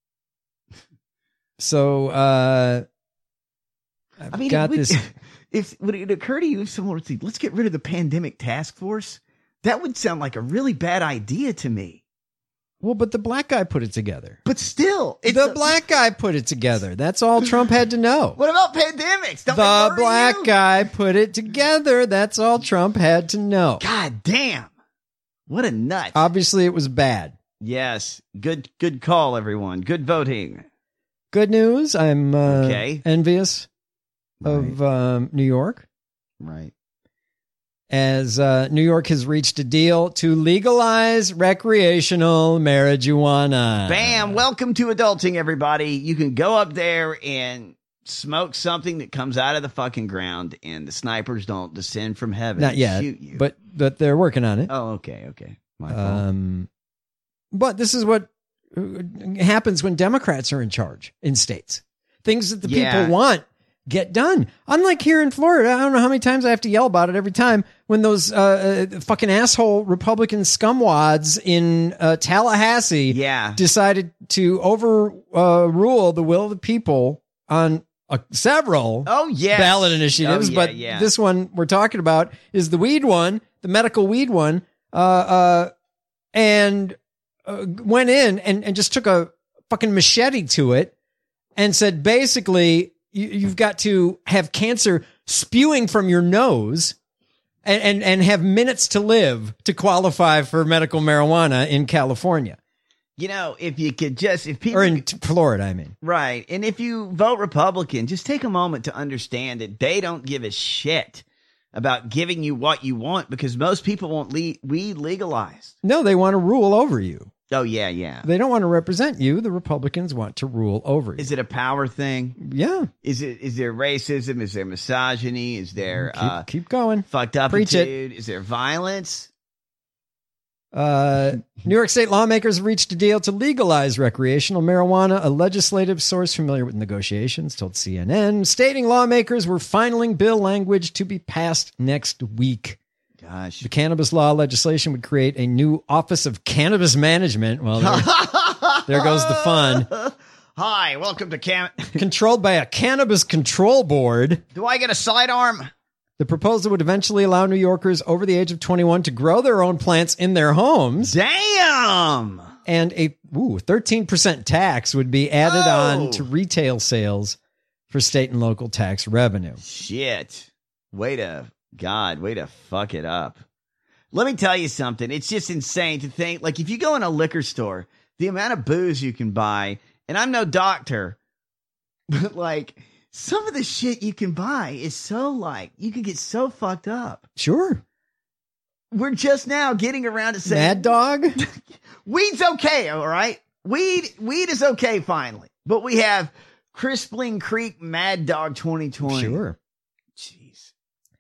So, uh, I've I mean, got it would, this. if would it occur to you if someone would say, "Let's get rid of the pandemic task force"? That would sound like a really bad idea to me. Well, but the black guy put it together. But still, it's The a- black guy put it together. That's all Trump had to know. What about pandemics? Don't they The worry black you? guy put it together. That's all Trump had to know. God damn! What a nut. Obviously, it was bad. Yes, good, good call, everyone. Good voting. Good news. I'm uh, Okay. envious of um, New York, Right. as uh, New York has reached a deal to legalize recreational marijuana. Bam! Welcome to adulting, everybody. You can go up there and smoke something that comes out of the fucking ground, and the snipers don't descend from heaven Not and yet, shoot you. but but they're working on it. oh, okay, okay. My fault. Um, but this is what uh, happens when Democrats are in charge in states. Things that the Yeah. people want get done. Unlike here in Florida, I don't know how many times I have to yell about it every time. when those uh, uh, fucking asshole Republican scumwads in uh, Tallahassee yeah. decided to overrule uh, the will of the people on uh, several oh, yes. ballot initiatives. Oh, yeah, but yeah. this one we're talking about is the weed one, the medical weed one, uh, uh, and uh, went in and, and just took a fucking machete to it and said, basically, you, you've got to have cancer spewing from your nose and, and, and have minutes to live to qualify for medical marijuana in California. You know, if you could just, if people, or in Florida, I mean, right. And if you vote Republican, just take a moment to understand that they don't give a shit about giving you what you want, because most people want le- weed legalized. No, they want to rule over you. Oh, yeah, yeah. They don't want to represent you. The Republicans want to rule over you. Is it a power thing? Yeah. Is it? Is there racism? Is there misogyny? Is there keep, uh, keep going? Fucked up Preach attitude? it. Is there violence? Uh, New York State lawmakers have reached a deal to legalize recreational marijuana. A legislative source familiar with negotiations told C N N, stating lawmakers were filing bill language to be passed next week. Gosh. The cannabis law legislation would create a new Office of Cannabis Management. Well, there, there goes the fun. Hi, welcome to Cam. Controlled by a Cannabis Control Board. Do I get a sidearm? The proposal would eventually allow New Yorkers over the age of twenty-one to grow their own plants in their homes. Damn! And a ooh, thirteen percent tax would be added oh. on to retail sales for state and local tax revenue. Shit. Way to, God, way to fuck it up. Let me tell you something. It's just insane to think, like, if you go in a liquor store, the amount of booze you can buy, and I'm no doctor, but, like, some of the shit you can buy is so, like, you can get so fucked up. Sure. We're just now getting around to saying, Mad Dog? Weed's okay, all right? Weed weed is okay, finally. But we have Crispling Creek Mad Dog twenty twenty. Sure. Jeez.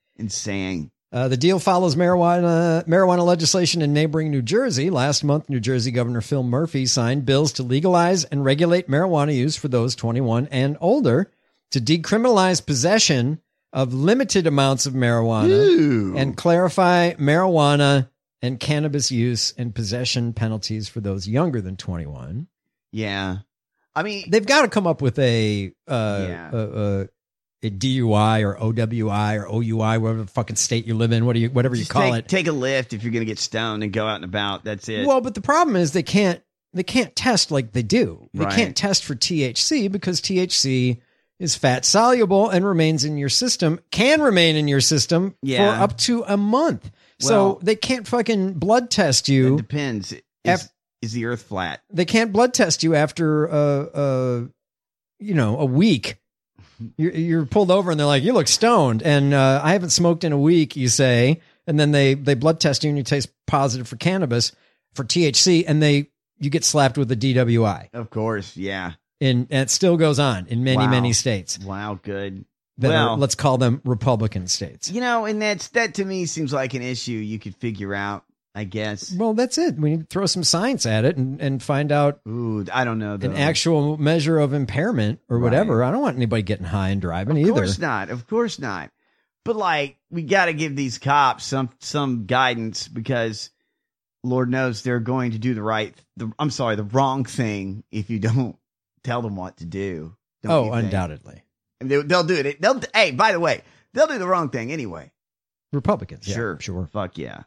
Insane. Uh, the deal follows marijuana marijuana legislation in neighboring New Jersey. Last month, New Jersey Governor Phil Murphy signed bills to legalize and regulate marijuana use for those twenty-one and older, to decriminalize possession of limited amounts of marijuana Ooh. and clarify marijuana and cannabis use and possession penalties for those younger than twenty-one. Yeah. I mean, they've got to come up with a, uh, yeah. a, a, a D U I or O W I or O U I, whatever the fucking state you live in, what do you, whatever Just you call take, it. Take a lift if you're going to get stoned and go out and about. That's it. Well, but the problem is they can't, they can't test like they do. They Right. can't test for T H C because T H C is fat soluble and remains in your system, can remain in your system Yeah. for up to a month. Well, so they can't fucking blood test you. It depends. Is, Af- is the earth flat? They can't blood test you after, uh, uh, you know, a week. You're, you're pulled over and they're like, you look stoned. And uh, I haven't smoked in a week, you say. And then they, they blood test you and you taste positive for cannabis, for T H C, and they you get slapped with a D W I. Of course, yeah. In, and it still goes on in many, Wow. many states. Wow, good. That well, are, let's call them Republican states. You know, and that's that to me seems like an issue you could figure out, I guess. Well, that's it. We need to throw some science at it and, and find out Ooh, I don't know. Though. an actual measure of impairment or whatever. Right. I don't want anybody getting high and driving Of either. course not. Of course not. But like, we got to give these cops some some guidance, because Lord knows they're going to do the right. The, I'm sorry, the wrong thing if you don't tell them what to do. Don't Oh, you think? undoubtedly. And they, they'll do it. They'll. Hey, by the way, they'll do the wrong thing anyway. Republicans. Yeah, Sure, sure. Fuck yeah.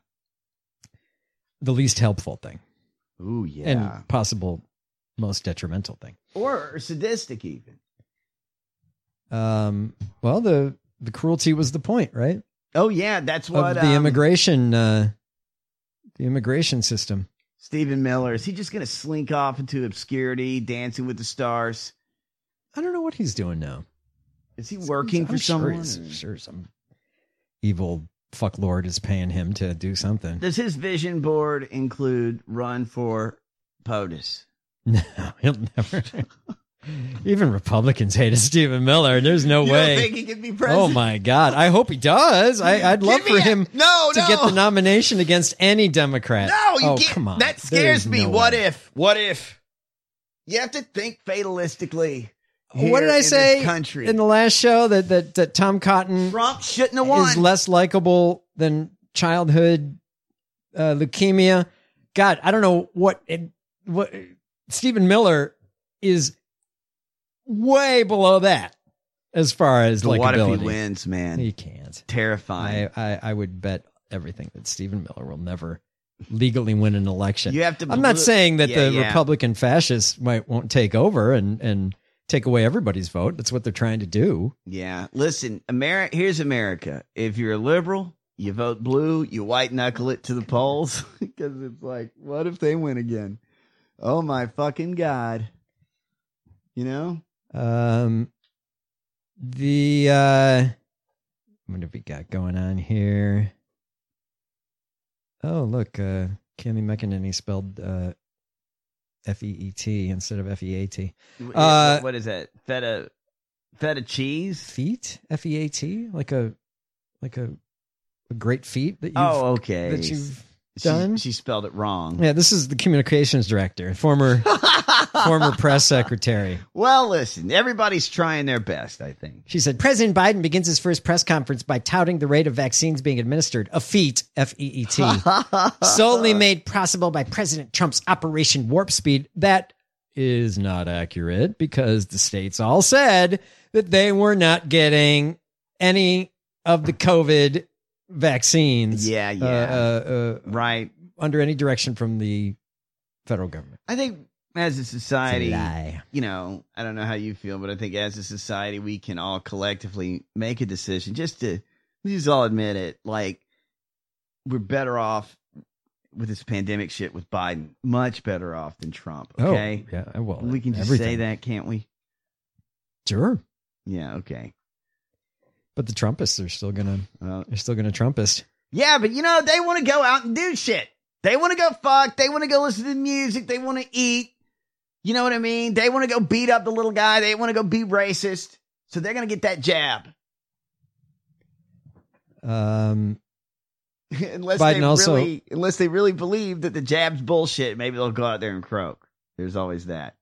The least helpful thing. Ooh, yeah. And possible most detrimental thing. Or sadistic even. Um, well, the, the cruelty was the point, right? Oh yeah, that's what of the um, immigration, uh, the immigration system. Stephen Miller, is he just going to slink off into obscurity, Dancing with the Stars? I don't know what he's doing now. Is he working I'm for sure someone? he's- Sure, some evil fucklord is paying him to do something. Does his vision board include run for POTUS? No, he'll never. Even Republicans hated Stephen Miller. There's no You way. don't think he can be president? Oh my God! I hope he does. I, I'd love Give me for a- him No, to no. get the nomination against any Democrat. No, you oh can't. come on. That scares There's me. no What way. if? What if? You have to think fatalistically. What did here I in say this country? in the last show that that that Tom Cotton Trump shouldn't have won. is less likable than childhood uh, leukemia. God, I don't know what it, what Stephen Miller is way below that as far as But what if likability. he wins, man? He can't. Terrifying. I, I, I would bet everything that Stephen Miller will never legally win an election. You have to I'm not bel- saying that Yeah, the yeah. Republican fascists might won't take over and, and take away everybody's vote. That's what they're trying to do. Yeah. Listen, America. Here's America. If you're a liberal, you vote blue. You white knuckle it to the polls because it's like, what if they win again? Oh my fucking god! You know. Um, the uh, what have we got going on here? Oh, look, uh, Kayleigh McEnany spelled uh, F E E T instead of F E A T. Uh, what is that? Feta, feta cheese? Feet? F E A T? Like a, like a, a great feat that you've, Oh, okay. that you've She- done. She, spelled it wrong. Yeah, this is the communications director, former, former press secretary. Well, listen, everybody's trying their best, I think. She said, President Biden begins his first press conference by touting the rate of vaccines being administered, a feat, F E E T, solely made possible by President Trump's Operation Warp Speed. That is not accurate because the states all said that they were not getting any of the COVID vaccines. Yeah, yeah. Uh, uh, uh, right. Under any direction from the federal government. I think as a society, It's a lie. you know, I don't know how you feel, but I think as a society, we can all collectively make a decision just to, we just all admit it. Like, we're better off with this pandemic shit with Biden, much better off than Trump. Okay. Oh, yeah, well, we can just say everything. that, can't we? Sure. Yeah. Okay. But the Trumpists are still gonna, Well, they're still gonna Trumpist. yeah, but you know, they want to go out and do shit. They want to go fuck. They want to go listen to music. They want to eat. You know what I mean? They want to go beat up the little guy. They want to go be racist. So they're going to get that jab. Um, unless Biden they also- really, unless they really believe that the jab's bullshit, maybe they'll go out there and croak. There's always that.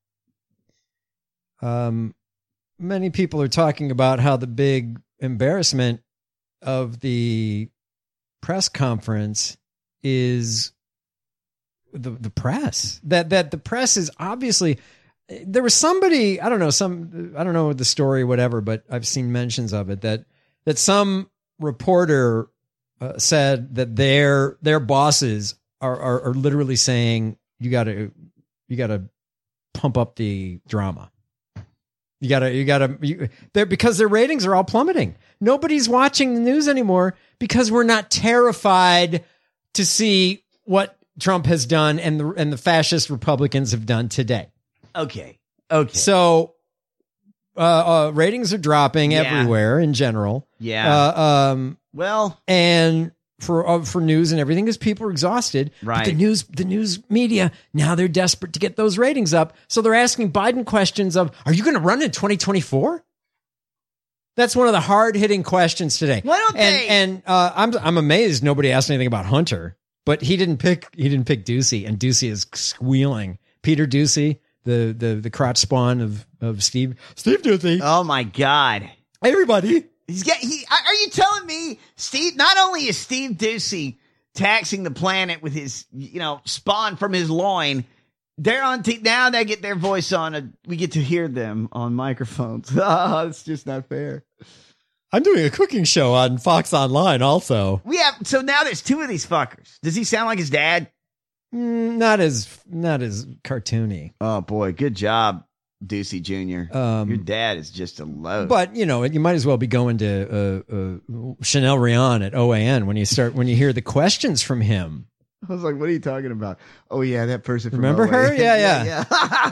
um, many people are talking about how the big embarrassment of the press conference is the the press. That that the press is obviously, there was somebody, I don't know, some I don't know the story, whatever, but I've seen mentions of it that that some reporter uh, said that their their bosses are, are are literally saying you got to you got to pump up the drama. You gotta, you gotta, you, they're, because their ratings are all plummeting. Nobody's watching the news anymore because we're not terrified to see what Trump has done and the and the fascist Republicans have done today. Okay. Okay. So, uh, uh ratings are dropping Yeah. everywhere in general. Yeah. Uh, um. Well, and for uh, for news and everything, because people are exhausted. But Right. the news, the news media, now they're desperate to get those ratings up. So they're asking Biden questions of, "Are you going to run in twenty twenty-four?" That's one of the hard hitting questions today. Why don't and, they- And uh, I'm I'm amazed nobody asked anything about Hunter, but he didn't pick he didn't pick Ducey, and Ducey is squealing. Peter Ducey, the the the crotch spawn of of Steve Steve Ducey. Oh my God. Everybody. He's get, he, are you telling me Steve, not only is Steve Ducey taxing the planet with his, you know, spawn from his loin, they're on, t- now they get their voice on, a, we get to hear them on microphones. Oh, it's just not fair. I'm doing a cooking show on Fox Online also. We have, so now there's two of these fuckers. Does he sound like his dad? Mm, not as not as cartoony. Oh boy, good job, Ducey Junior Um, Your dad is just a load. But you know, you might as well be going to uh, uh, Chanel Rion at O A N when you start when you hear the questions from him. I was like, what are you talking about? Oh yeah, that person from Remember O A. her? Yeah, yeah. yeah.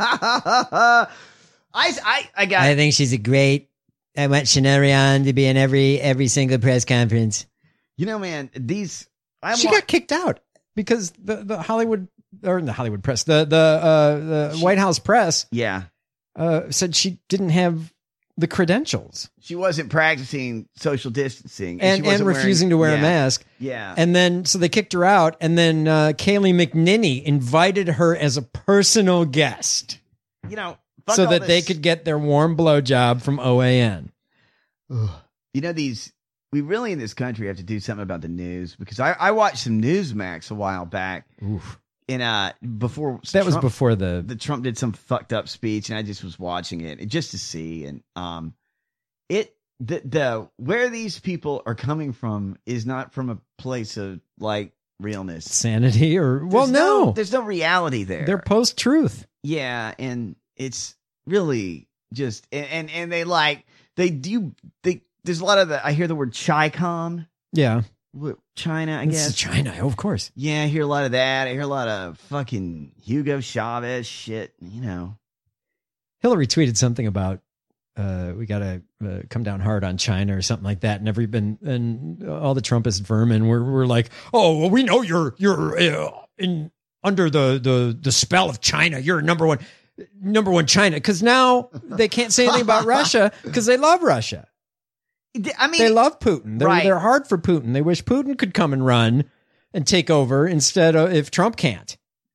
I, I, I got. I think she's a great. I want Chanel Rion to be in every every single press conference. You know, man, these. I she want, got kicked out because the, the Hollywood or the Hollywood press, the the uh, the She- White House press, Yeah, uh, said she didn't have the credentials she wasn't practicing social distancing, and she and wasn't refusing wearing- to wear yeah, a mask. Yeah, And then, so they kicked her out. And then uh, Kayleigh McEnany invited her as a personal guest you know, fuck so all that they this- could get their warm blowjob from O A N. You know these we really in this country have to do something about the news because I, I watched some Newsmax a while back. Oof. And uh, before that was Trump, before the the Trump did some fucked up speech, and I just was watching it just to see. And um, it the the where these people are coming from is not from a place of like realness, sanity, or well, there's no. no, there's no reality there. They're post-truth. Yeah, and it's really just and and, and they like they do they. There's a lot of the I hear the word Chi-Com. Yeah. China, I this guess. Is China, of course. Yeah, I hear a lot of that. I hear a lot of fucking Hugo Chavez shit, you know. Hillary tweeted something about uh, we got to uh, come down hard on China or something like that. And every been and all the Trumpist vermin were were like, oh, well, we know you're you're uh, in under the, the the spell of China. You're number one number one China because now they can't say anything about Russia because they love Russia. I mean, they love Putin. They're, right. they're hard for Putin. They wish Putin could come and run and take over instead of if Trump can't.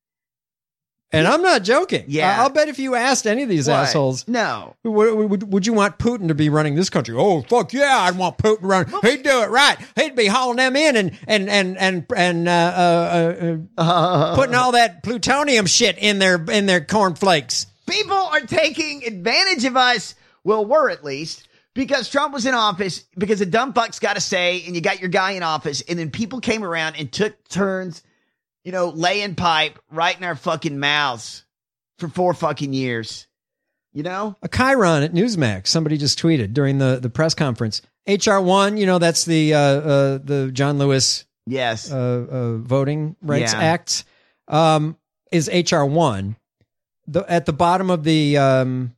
And I'm not joking. Yeah. I'll bet if you asked any of these what? assholes, no, would, would, would you want Putin to be running this country? Oh, fuck yeah, I'd want Putin to run. He'd do it right. He'd be hauling them in and and and and and uh, uh, uh, uh, putting all that plutonium shit in their in their cornflakes. People are taking advantage of us. Well, we're at least. Because Trump was in office, because a dumb fuck's got to say, and you got your guy in office, and then people came around and took turns, you know, laying pipe right in our fucking mouths for four fucking years. You know? A Chiron at Newsmax, somebody just tweeted during the, the press conference. H R one, you know, that's the uh, uh, the John Lewis yes uh, uh, Voting Rights yeah. Act, um, is H R one. The, at the bottom of the... Um,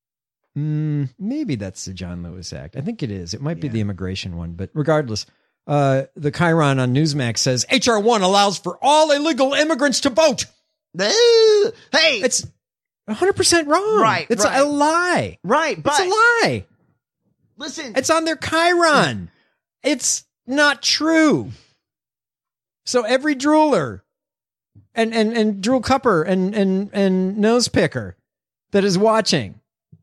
Mm, maybe that's the John Lewis Act. I think it is. It might be yeah. the immigration one, but regardless, uh, the Chiron on Newsmax says H R one allows for all illegal immigrants to vote. Hey, it's one hundred percent wrong. Right. It's right. a lie. Right. But it's a lie. Listen, it's on their Chiron. It's not true. So every drooler and, and, and drool cupper and, and, and nose picker that is watching,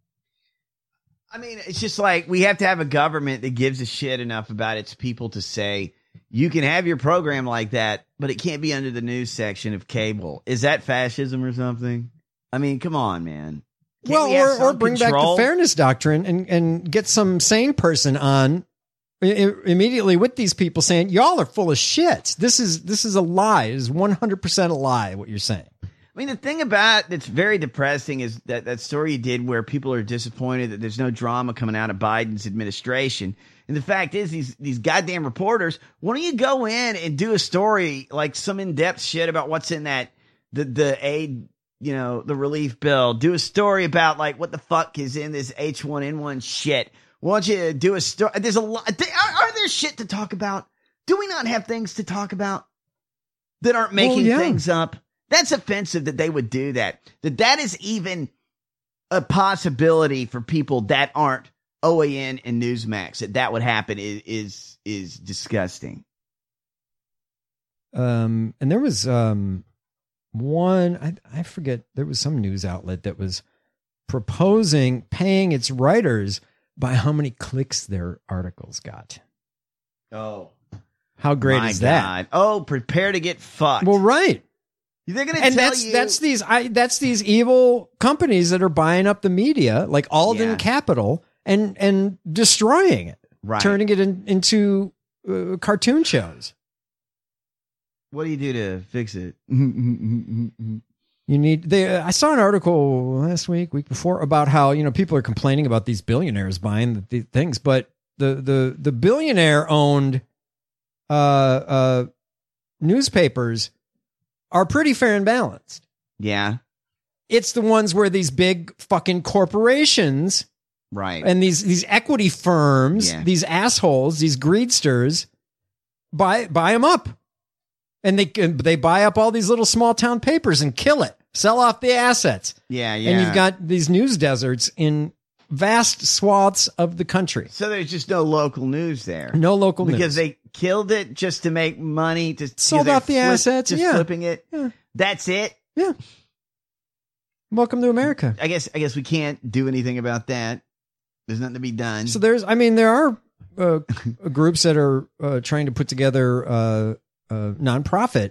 I mean, it's just like we have to have a government that gives a shit enough about its people to say you can have your program like that, but it can't be under the news section of cable. Is that fascism or something? I mean, come on, man. Can't well, we or, or bring control? back the fairness doctrine and, and get some sane person on I- immediately with these people saying, y'all are full of shit. This is this is a lie. It is one hundred percent a lie, what you're saying. I mean, the thing about that's very depressing is that that story you did where people are disappointed that there's no drama coming out of Biden's administration. And the fact is, these these goddamn reporters, why don't you go in and do a story like some in-depth shit about what's in that the the aid, you know, the relief bill. Do a story about like what the fuck is in this H one N one shit. Why don't you do a story? There's a lot. Are, are there shit to talk about? Do we not have things to talk about that aren't making well, yeah. things up? That's offensive that they would do that. That that is even a possibility for people that aren't O A N and Newsmax. That that would happen is is, is disgusting. Um, and there was um one I I forget there was some news outlet that was proposing paying its writers by how many clicks their articles got. Oh, how great my is that? God. Oh, prepare to get fucked. Well, right. They're gonna and tell that's you- that's these I that's these evil companies that are buying up the media, like Alden Yeah. Capital, and and destroying it, Right. turning it in, into uh, cartoon shows. What do you do to fix it? You need. They. I saw an article last week, week before, about how you know people are complaining about these billionaires buying the, the things, but the the the billionaire owned uh uh newspapers are pretty fair and balanced. Yeah. It's the ones where these big fucking corporations, right, and these these equity firms, Yeah. these assholes, these greedsters, buy buy them up, and they can they buy up all these little small town papers and kill it, sell off the assets. Yeah, yeah. And you've got these news deserts in vast swaths of the country. So there's just no local news there. No local news. Because they killed it just to make money. To Sold they're off the flip- assets, Just yeah. flipping it. Yeah. That's it. Yeah. Welcome to America. I guess. I guess we can't do anything about that. There's nothing to be done. So there's, I mean, there are uh, groups that are uh, trying to put together uh, uh, nonprofit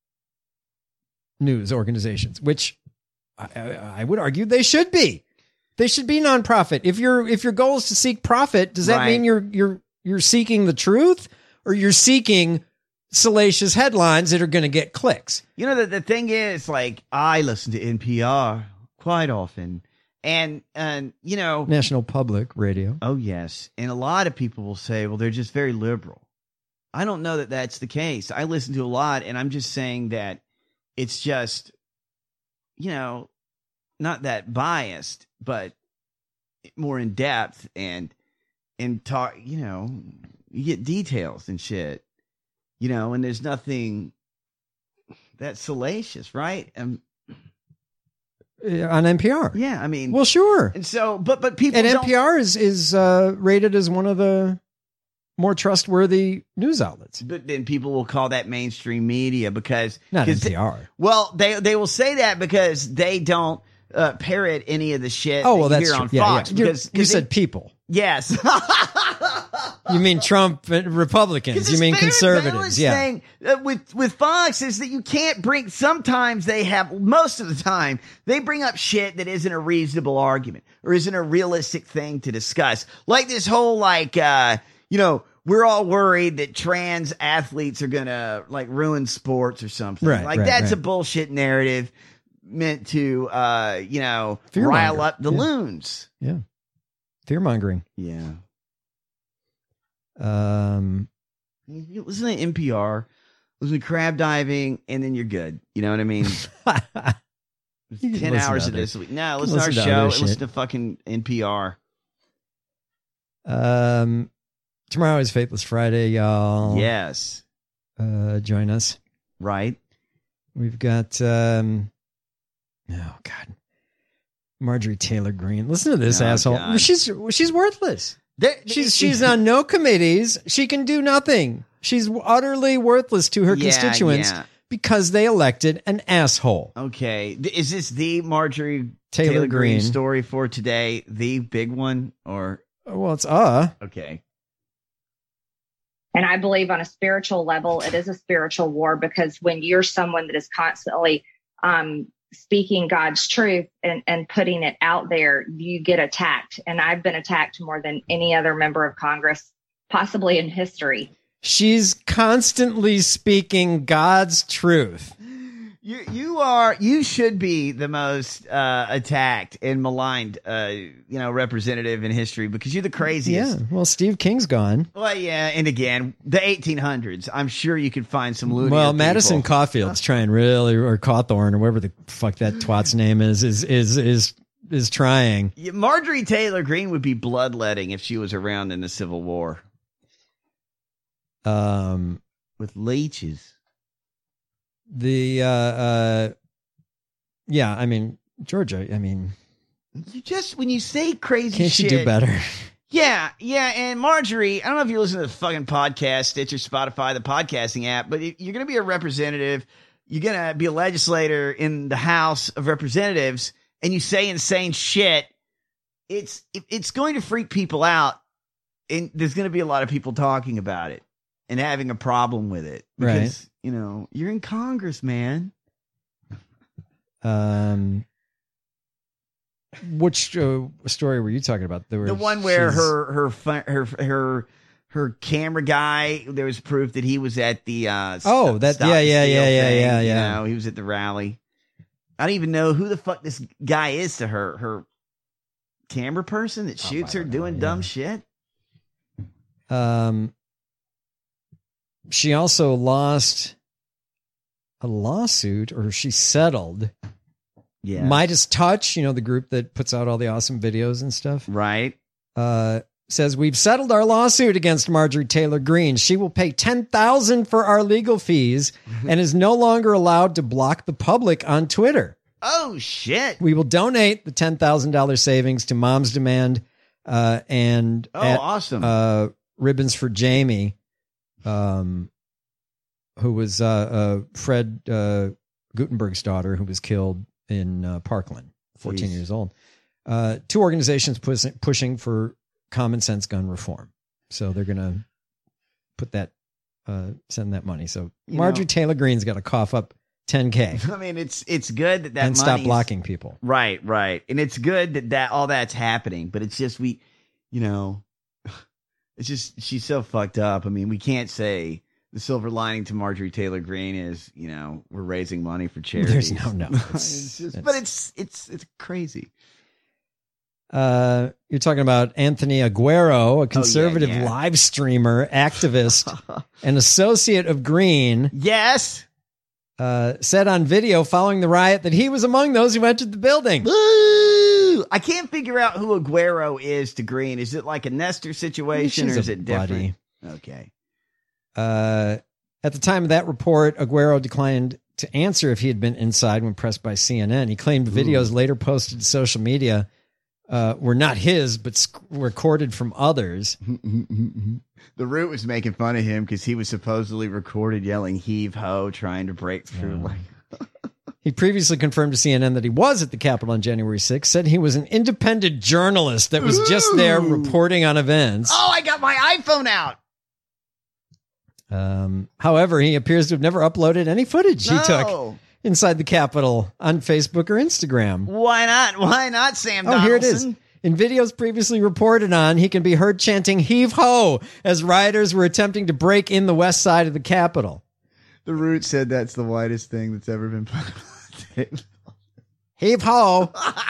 news organizations, which I, I, I would argue they should be. They should be nonprofit. If your if your goal is to seek profit, does that Right. mean you're you're you're seeking the truth, or you're seeking salacious headlines that are going to get clicks? You know, the, the thing is, like, I listen to N P R quite often. And, and you know. National Public Radio. Oh, yes. And a lot of people will say, well, they're just very liberal. I don't know that that's the case. I listen to a lot, and I'm just saying that it's just, you know, not that biased, but more in depth and, and talk, you know, you get details and shit, you know, and there's nothing that's salacious, right? Um, Uh, on N P R. Yeah, I mean, well, sure. And so, but but people and don't- N P R is is uh, rated as one of the more trustworthy news outlets. But then people will call that mainstream media because Not 'cause N P R. They, well, they they will say that because they don't uh, parrot any of the shit. Oh well, that you that's hear true. on Yeah, Fox yeah. You're- because you 'cause said they- people. Yes. You mean Trump and Republicans? You mean Barron conservatives? Yeah. Thing uh, with with Fox is that you can't bring. Sometimes they have. Most of the time, they bring up shit that isn't a reasonable argument or isn't a realistic thing to discuss. Like this whole like, uh, you know, we're all worried that trans athletes are gonna like ruin sports or something. Right, like right, that's a right. bullshit narrative meant to, uh, you know, Fear rile monger. up the Yeah. loons. Yeah. Fear mongering. Yeah. Um. You listen to N P R, listen to crab diving, and then you're good. You know what I mean? You can Ten listen hours to of other- this week. No, you listen, can to our listen to show. other And listen shit. to fucking N P R. Um. Tomorrow is Faithless Friday, y'all. Yes. Uh, join us. Right. We've got. Um. Oh God. Marjorie Taylor Greene. Listen to this Oh, asshole. God. She's she's worthless. There- She's she's on no committees. She can do nothing. She's utterly worthless to her Yeah, constituents yeah. because they elected an asshole. Okay. Th- Is this the Marjorie Taylor Taylor, Greene Greene. story for today? The big one? Or. Well, it's uh. Okay. And I believe on a spiritual level, it is a spiritual war because when you're someone that is constantly um, speaking God's truth and, and putting it out there, you get attacked. And I've been attacked more than any other member of Congress, possibly in history. She's constantly speaking God's truth. You you are you should be the most uh, attacked and maligned uh, you know representative in history because you're the craziest. Yeah. Well, Steve King's gone. Well, yeah, and again, the eighteen hundreds. I'm sure you could find some loony. Well, Madison Caulfield's trying really, or Cawthorn, or whatever the fuck that twat's name is, is is is is trying. Yeah, Marjorie Taylor Greene would be bloodletting if she was around in the Civil War. Um, with leeches. The uh, uh, yeah, I mean Georgia. I mean, You just when you say crazy can't shit, you do better? Yeah, yeah, and Marjorie, I don't know if you listen to the fucking podcast, Stitcher, Spotify, the podcasting app, but if you're going to be a representative, you're going to be a legislator in the House of Representatives, and you say insane shit, it's it- it's going to freak people out, and there's going to be a lot of people talking about it and having a problem with it. Because, Right. you know, you're in Congress, man. Um, which uh, story were you talking about? There The was- one where she's- her her fu- her her her camera guy, there was proof that he was at the uh Oh, St- that- Stop yeah, the yeah, Steal yeah, yeah, thing, yeah, you yeah. know, he was at the rally. I don't even know who the fuck this guy is to her. Her camera person that shoots her doing dumb shit. Um, she also lost a lawsuit, or she settled. Yeah. Midas Touch, you know, the group that puts out all the awesome videos and stuff. Right. Uh, says we've settled our lawsuit against Marjorie Taylor Greene. She will pay ten thousand dollars for our legal fees and is no longer allowed to block the public on Twitter. Oh shit. We will donate the ten thousand dollars savings to Mom's Demand uh, and Oh, at, awesome. uh, Ribbons for Jamie, um, who was uh, uh, Fred uh, Gutenberg's daughter, who was killed in uh, Parkland, fourteen Jeez. years old. Uh, two organizations pushing pushing for common sense gun reform. So they're going to put that, uh, send that money. So You Marjorie know- Taylor Greene's got to cough up ten K I mean, it's it's good that that and stop money's- blocking people. Right, right, and it's good that that all that's happening. But it's just we, you know, it's just she's so fucked up. I mean, we can't say the silver lining to Marjorie Taylor Greene is, you know, we're raising money for charities. There's no, no. It's just- but it's it's it's crazy. Uh, you're talking about Anthony Aguero, a conservative yeah. live streamer, activist, and associate of Green. Yes. Uh, said on video following the riot that he was among those who entered the building. Woo! I can't figure out who Aguero is to Green. Is it like a Nestor situation She's or is a it different? buddy. Okay. Uh, at the time of that report, Aguero declined to answer if he had been inside when pressed by C N N. He claimed videos later posted to social media uh, were not his, but sc- recorded from others. The Root was making fun of him because he was supposedly recorded yelling "heave ho," trying to break through. Like, He previously confirmed to C N N that he was at the Capitol on January sixth, said he was an independent journalist that was just there reporting on events. oh, I got my iPhone out. Um, however, he appears to have never uploaded any footage he No. took inside the Capitol on Facebook or Instagram. Why not? Why not, Sam? Oh, here it is. Donaldson? In videos previously reported on, he can be heard chanting "Heave ho" as rioters were attempting to break in the west side of the Capitol. The Root said that's the whitest thing that's ever been put on the table. Heave ho.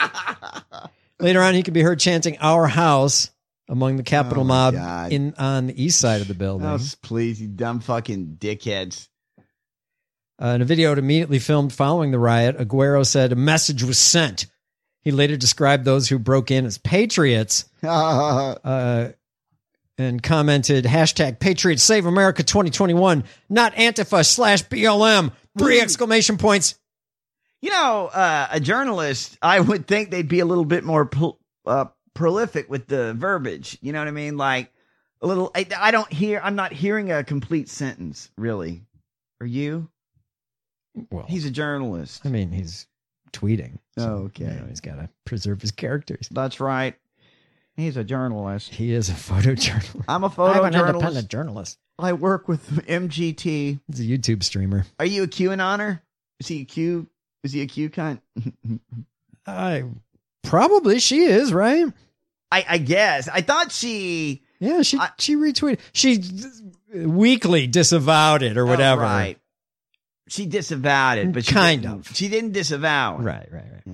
Later on, he can be heard chanting "Our House" among the Capitol Oh, my mob God. in on the east side of the building. Oh, please, you dumb fucking dickheads. Uh, in a video immediately filmed following the riot, Aguero said a message was sent. He later described those who broke in as patriots uh, and commented, hashtag Patriots Save America twenty twenty-one, not Antifa slash B L M, three exclamation points. You know, uh, a journalist, I would think they'd be a little bit more pro- uh, prolific with the verbiage. You know what I mean? Like a little, I, I don't hear, I'm not hearing a complete sentence, really. Are you? Well, he's a journalist. I mean, he's tweeting. So, Oh, okay. you know, he's got to preserve his characters. That's right. He's a journalist. He is a photojournalist. I'm a I'm an photojournalist. independent journalist. I work with M G T. He's a YouTube streamer. Are you a QAnoner? Is he a Q? Is he a Q cunt? I probably she is, right? I, I guess. I thought she. Yeah, she she retweeted. She weekly disavowed it or whatever. Oh, right. She disavowed it, but she Kind didn't- of. She didn't disavow it. Right, right, right.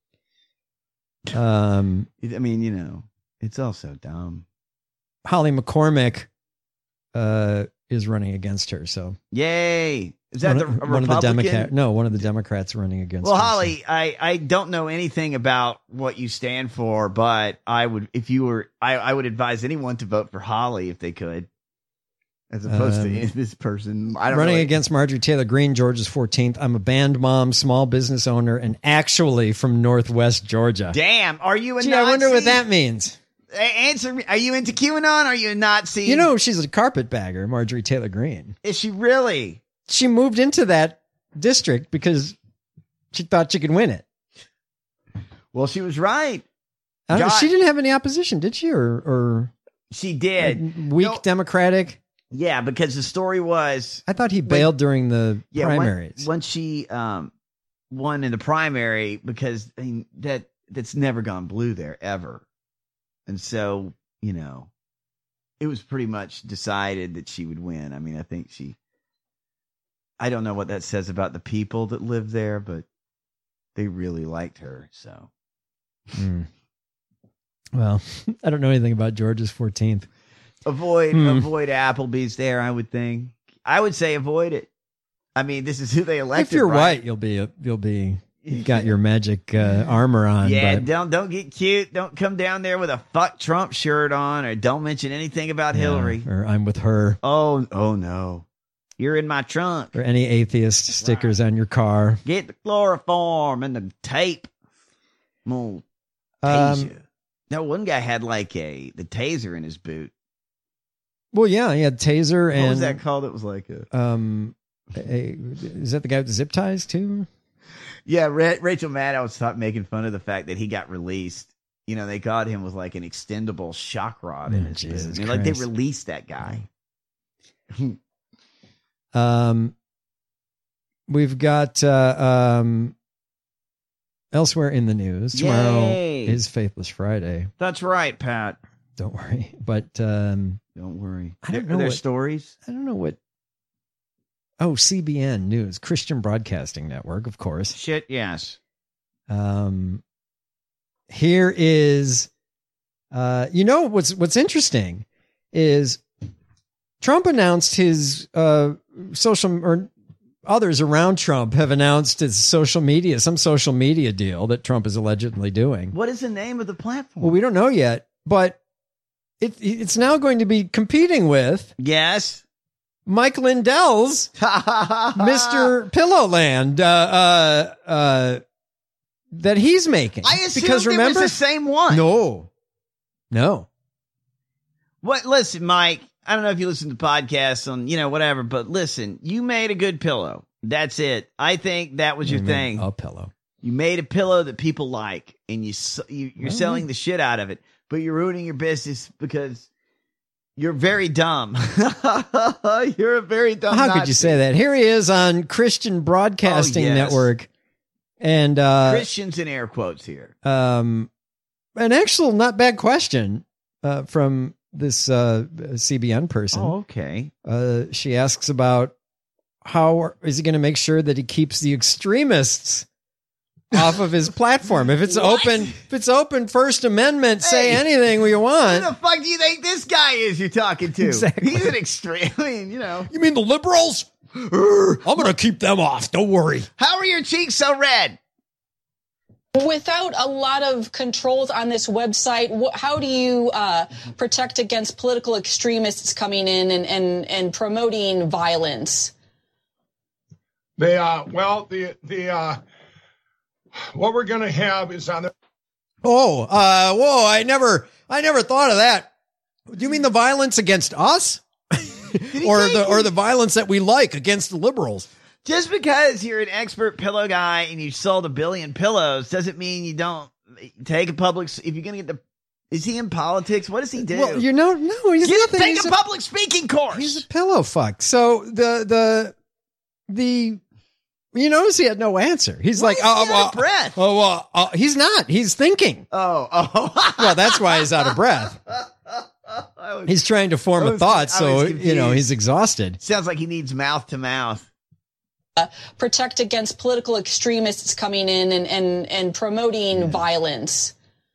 Yeah. Um, I mean, you know, it's all so dumb. Holly McCormick uh, is running against her. So Yay! Is that one, the of- a one of the Republican? Democrat? No, one of the Democrats running against. Well, her, so- Holly, I, I don't know anything about what you stand for, but I would, if you were, I, I would advise anyone to vote for Holly if they could, as opposed Um, to this person. I don't running really- against Marjorie Taylor Greene, Georgia's fourteenth. I'm a band mom, small business owner, and actually from Northwest Georgia. Damn, are you a Gee, Nazi? I wonder what that means. A- Answer me. Are you into QAnon? Are you a Nazi? You know, she's a carpetbagger, Marjorie Taylor Greene. Is she really? She moved into that district because she thought she could win it. Well, she was right. I don't know, God- she didn't have any opposition, did she? Or, or She did. weak No. Democratic? Yeah, because the story was I thought he bailed during the yeah, when- primaries. Once she um won in the primary, because I mean, that that's never gone blue there ever, and so you know, it was pretty much decided that she would win. I mean, I think she. I don't know what that says about the people that live there, but they really liked her. So Hmm. Well, I don't know anything about Georgia's fourteenth. avoid Hmm. avoid Applebee's there. I would think. I would say avoid it. I mean, this is who they elected. If you're right? white, you'll be a, you'll be you got your magic uh, armor on. Yeah, but don't don't get cute. Don't come down there with a fuck Trump shirt on, or don't mention anything about yeah, Hillary. or I'm with her, Oh, oh no, you're in my trunk. or any atheist stickers on your car. Get the chloroform and the tape. More Um, taser. No, one guy had like a the taser in his boot. well, yeah, he had taser and What was that called? It was like a um, a, is that the guy with the zip ties too? yeah. Ra- Rachel Maddow was stop making fun of the fact that he got released you know, they got him with like an extendable shock rod in Oh, his Jesus boot. I mean, like they Christ. released that guy. Um, we've got uh, um, elsewhere in the news. Tomorrow Yay. is Faithless Friday. That's right, Pat. Don't worry. But um, Don't worry. I don't Are know there what- stories. I don't know what. Oh, C B N News, Christian Broadcasting Network, of course. Shit, yes. Um, here is, uh, you know what's what's interesting is Trump announced his uh social or others around Trump have announced his social media, some social media deal that Trump is allegedly doing. What is the name of the platform? Well, we don't know yet, but it it's now going to be competing with yes. Mike Lindell's Mister Pillowland, uh, uh, uh, that he's making. I assumed because remember it was the same one. No, no. What? Listen, Mike. I don't know if you listen to podcasts on, you know, whatever, but listen, you made a good pillow. That's it. I think that was your You thing. mean A pillow. You made a pillow that people like, and you, s- you you're Well, selling the shit out of it, but you're ruining your business because you're very dumb. You're a very dumb. How could Nazi. you say that? Here he is on Christian Broadcasting Oh, yes. Network, and uh, Christians in air quotes here. um, an actual not bad question uh, from this uh, C B N person. Oh, okay. Uh, she asks about how is he going to make sure that he keeps the extremists off of his platform. If it's What? open, if it's open First Amendment, say Hey, anything we Who want. the fuck do you think this guy is you're talking to? Exactly. He's an extreme. I mean, you know. You mean the liberals? I'm going to keep them off. Don't worry. How are your cheeks so red? Without a lot of controls on this website, wh- how do you uh, protect against political extremists coming in and, and, and promoting violence? They uh well the the uh what we're gonna have is on the Oh, uh, whoa! I never, I never thought of that. Do you mean the violence against us, or the or the violence that we like against the liberals? Just because you're an expert pillow guy and you sold a billion pillows doesn't mean you don't take a public. If you're gonna get the, is he in politics? What does he do? Well, you know, no, he's You nothing. take He's a public speaking course. He's a pillow fuck. So the the the you notice he had no answer. He's Why like, is he oh, out uh, of breath? oh, uh, uh, he's not. He's thinking. Oh, oh. Well, that's why he's out of breath. He's trying to form I a was- thought, I so was you know confused. he's exhausted. Sounds like he needs mouth to mouth. Uh, protect against political extremists coming in and, and, and promoting violence?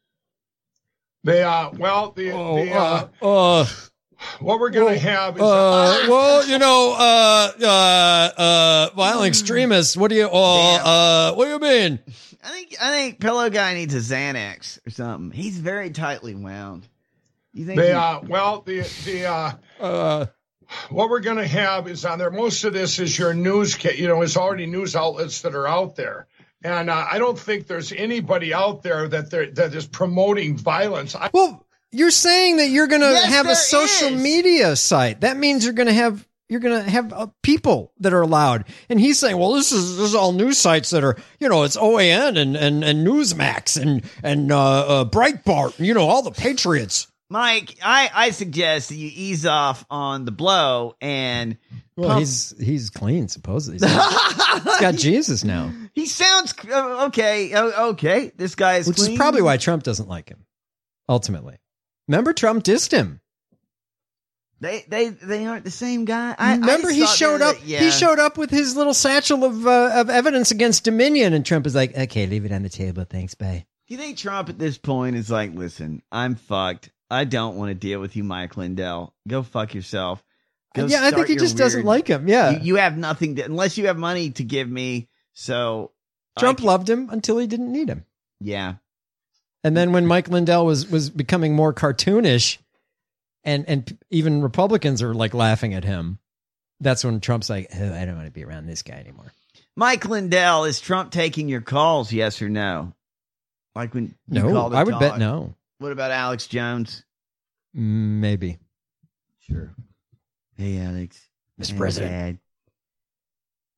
they uh well the, the uh, Uh, what we're gonna have is uh, well, you know, uh, uh, uh, violent extremists. What do you? Oh, uh, what do you mean? I think I think pillow guy needs a Xanax or something. He's very tightly wound. You think? they he- uh well the the uh Uh, what we're gonna have is on there. Most of this is your news, ca- you know, is already news outlets that are out there. And uh, I don't think there's anybody out there that they're, that is promoting violence. I, well, you're saying that you're going to Yes, have a there social is. media site. That means you're going to have you're going to have uh, people that are allowed. And he's saying, well, this is this is all news sites that are, you know, it's O A N and and, and Newsmax and and uh, uh, Breitbart, you know, all the patriots. Mike, I, I suggest that you ease off on the blow and Well, pump- he's he's clean, supposedly. He's got, he's got Jesus now, he sounds uh, okay. uh, Okay, this guy is which clean. is probably why Trump doesn't like him. Ultimately, remember Trump dissed him. they they they aren't the same guy. I, Remember, I he thought showed they were up. the- yeah. He showed up with his little satchel of uh, of evidence against Dominion, and Trump is like, "Okay, leave it on the table. Thanks, bye." Do you think Trump at this point is like, listen, I'm fucked. I don't want to deal with you, Mike Lindell. Go fuck yourself. Go Yeah, I think start he your just doesn't weird- like him. Yeah, You, you have nothing to, unless you have money to give me. So Trump I- loved him until he didn't need him, yeah. and then when Mike Lindell was was becoming more cartoonish, and and even Republicans are like laughing at him, that's when Trump's like, oh, I don't want to be around this guy anymore. Mike Lindell, is Trump taking your calls? Yes or no? Like when you No, called a I would bet dog. no. What about Alex Jones? Mm, Maybe. Sure. Hey, Alex. Mister Hey, President. Dad.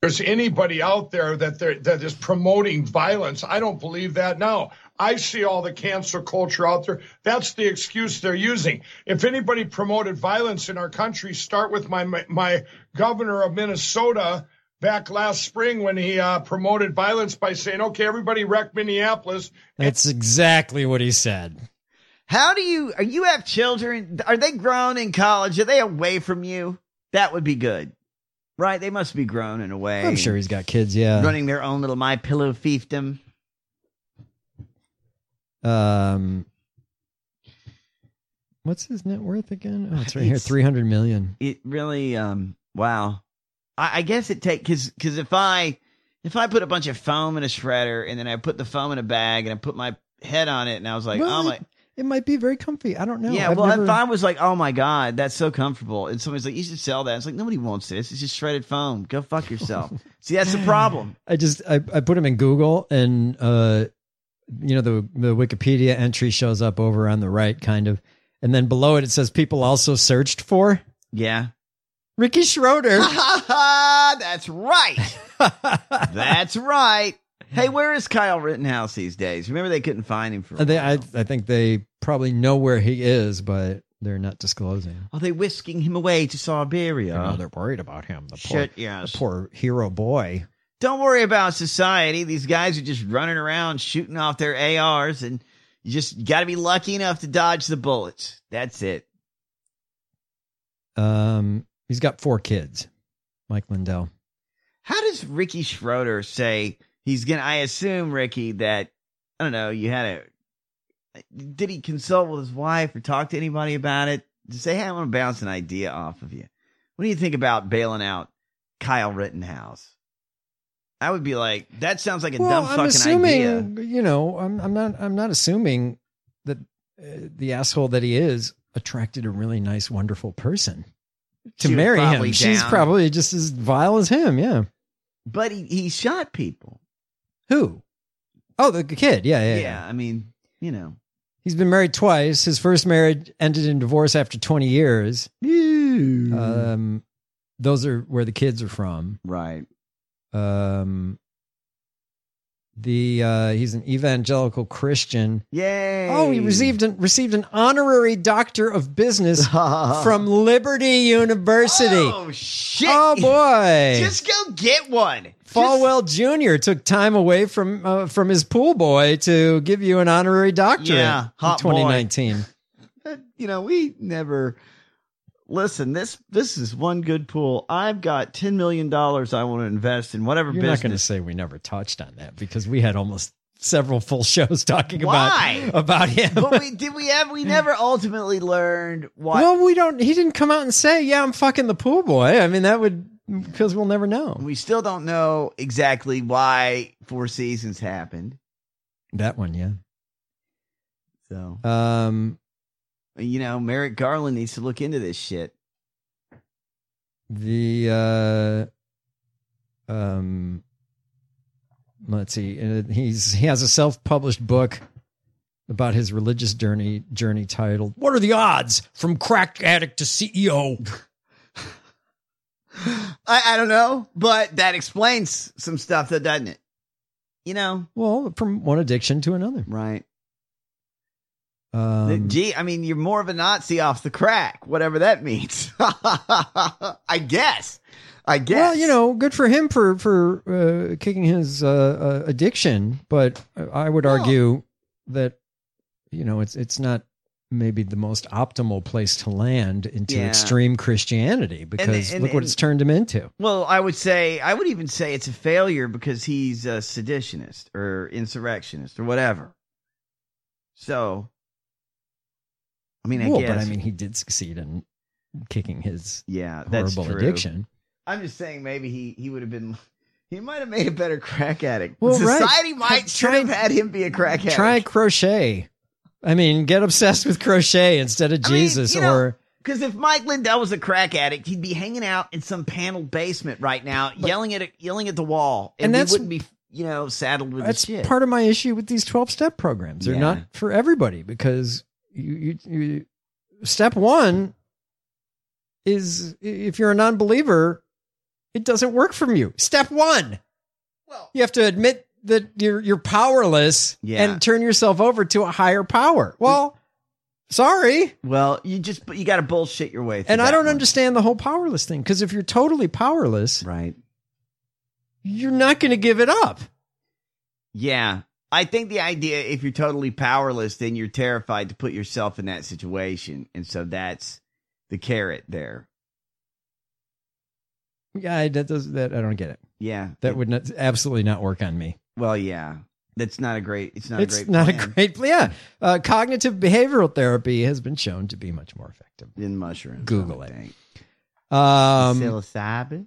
there's anybody out there that there, that is promoting violence. I don't believe that now. I see all the cancel culture out there. That's the excuse they're using. If anybody promoted violence in our country, start with my my, my governor of Minnesota back last spring when he uh, promoted violence by saying, okay, everybody wreck Minneapolis. That's exactly what he said. How do you, are you have children? Are they grown in college? Are they away from you? That would be good. Right? They must be grown in a way. I'm sure he's got kids, yeah. Running their own little My Pillow fiefdom. Um, what's his net worth again? Oh, it's right here, three hundred million. It really, um, wow. I, I guess it take because because if I if I put a bunch of foam in a shredder and then I put the foam in a bag and I put my head on it and I was like, well, oh my. It, it might be very comfy. I don't know. Yeah, I've well, never... if I was like, oh my God, that's so comfortable, and somebody's like, you should sell that. It's like, nobody wants this. It's just shredded foam. Go fuck yourself. See, that's the problem. I just I, I put him in Google and uh, you know the the Wikipedia entry shows up over on the right, kind of, and then below it it says people also searched for. Yeah. Ricky Schroeder. That's right. That's right. Hey, where is Kyle Rittenhouse these days? Remember, they couldn't find him for a they, while. I, I think they probably know where he is, but they're not disclosing. Are they whisking him away to Siberia? No, they're worried about him. The poor, Shit, yes. the poor hero boy. Don't worry about society. These guys are just running around shooting off their A Rs, and you just got to be lucky enough to dodge the bullets. That's it. Um, he's got four kids. Mike Lindell. How does Ricky Schroeder say he's gonna? I assume, Ricky, that I don't know. You had a. Did he consult with his wife or talk to anybody about it? To say, hey, I want to bounce an idea off of you. What do you think about bailing out Kyle Rittenhouse? I would be like, that sounds like a well, dumb I'm fucking assuming, idea. You know, I'm, I'm not. I'm not assuming that uh, the asshole that he is attracted a really nice, wonderful person to She was marry him. probably She's down. probably just as vile as him. Yeah. But he, he shot people. Who? Oh, the kid. Yeah, yeah, Yeah, yeah. I mean, you know. He's been married twice. His first marriage ended in divorce after twenty years. Um, those are where the kids are from. Right. Um, the uh, he's an evangelical Christian. Yay! Oh, he received an, received an honorary doctor of business from Liberty University. Oh shit! Oh boy! Just go get one. Falwell Junior took time away from uh, from his pool boy to give you an honorary doctorate Yeah, hot in twenty nineteen. You know, we never listen. This this is one good pool. I've got ten million dollars I want to invest in whatever You're business. not going to say we never touched on that because we had almost several full shows talking Why? about about him. But we did we have we never ultimately learned why. Well, we don't. He didn't come out and say, "Yeah, I'm fucking the pool boy." I mean, that would because we'll never know. We still don't know exactly why Four Seasons happened. That one, yeah. So, um, you know, Merrick Garland needs to look into this shit. The uh, um, let's see. Uh, he's he has a self-published book about his religious journey journey titled "What Are the Odds from Crack Addict to C E O?" I, I don't know, but that explains some stuff, though, doesn't it? You know, well, from one addiction to another, right? Um, Gee, I mean, you're more of a Nazi off the crack, whatever that means. I guess. I guess. Well, you know, good for him for for uh, kicking his uh, uh, addiction, but I would argue that you know it's it's not maybe the most optimal place to land into Yeah. extreme Christianity because and- look what and- it's turned him into. Well, I would say, I would even say it's a failure because he's a seditionist or insurrectionist or whatever. So, I mean, I well, guess. but I mean, he did succeed in kicking his yeah, that's horrible true. addiction. I'm just saying maybe he, he would have been, he might have made a better crack addict. Well, right. Society might should Try- have had him be a crack addict. Try crochet. I mean, get obsessed with crochet instead of I mean, Jesus you know, or. Because if Mike Lindell was a crack addict, he'd be hanging out in some paneled basement right now, yelling at it, yelling at the wall, and, And we that's- wouldn't be, you know, saddled with That's this shit. part of my issue with these twelve-step programs. They're Yeah. not for everybody because you, you, you, step one is if you're a non-believer it doesn't work from you. Step one. Well, you have to admit that you're you're powerless Yeah. and turn yourself over to a higher power. Well, sorry. Well, you just you got to bullshit your way through And I that don't one. understand the whole powerless thing, because if you're totally powerless, right, you're not going to give it up. Yeah. I think the idea, if you're totally powerless, then you're terrified to put yourself in that situation. And so that's the carrot there. Yeah, that does that. I don't get it. Yeah. That would not, absolutely not work on me. Well, yeah. That's not a great, it's not it's a great not plan. a great Yeah. Uh, cognitive behavioral therapy has been shown to be much more effective. In mushrooms. Google I it. think. Um, Psilocybin?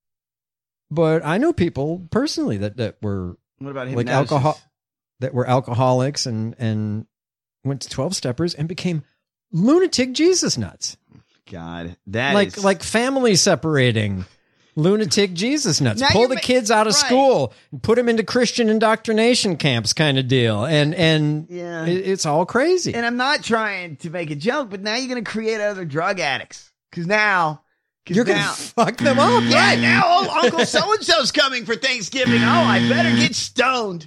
But I know people personally that, that were What about like hypnosis? alcohol that were alcoholics and, and went to twelve steppers and became lunatic Jesus nuts. God, that like is- like family separating lunatic Jesus nuts. Now Pull you're the ma- kids out of right. school and put them into Christian indoctrination camps, kind of deal. And and Yeah. it- it's all crazy. And I'm not trying to make a joke, but now you're going to create other drug addicts. Because now... Cause You're gonna now- fuck them up, Yeah, right? now oh, Uncle so-and-so's coming for Thanksgiving. Oh, I better get stoned.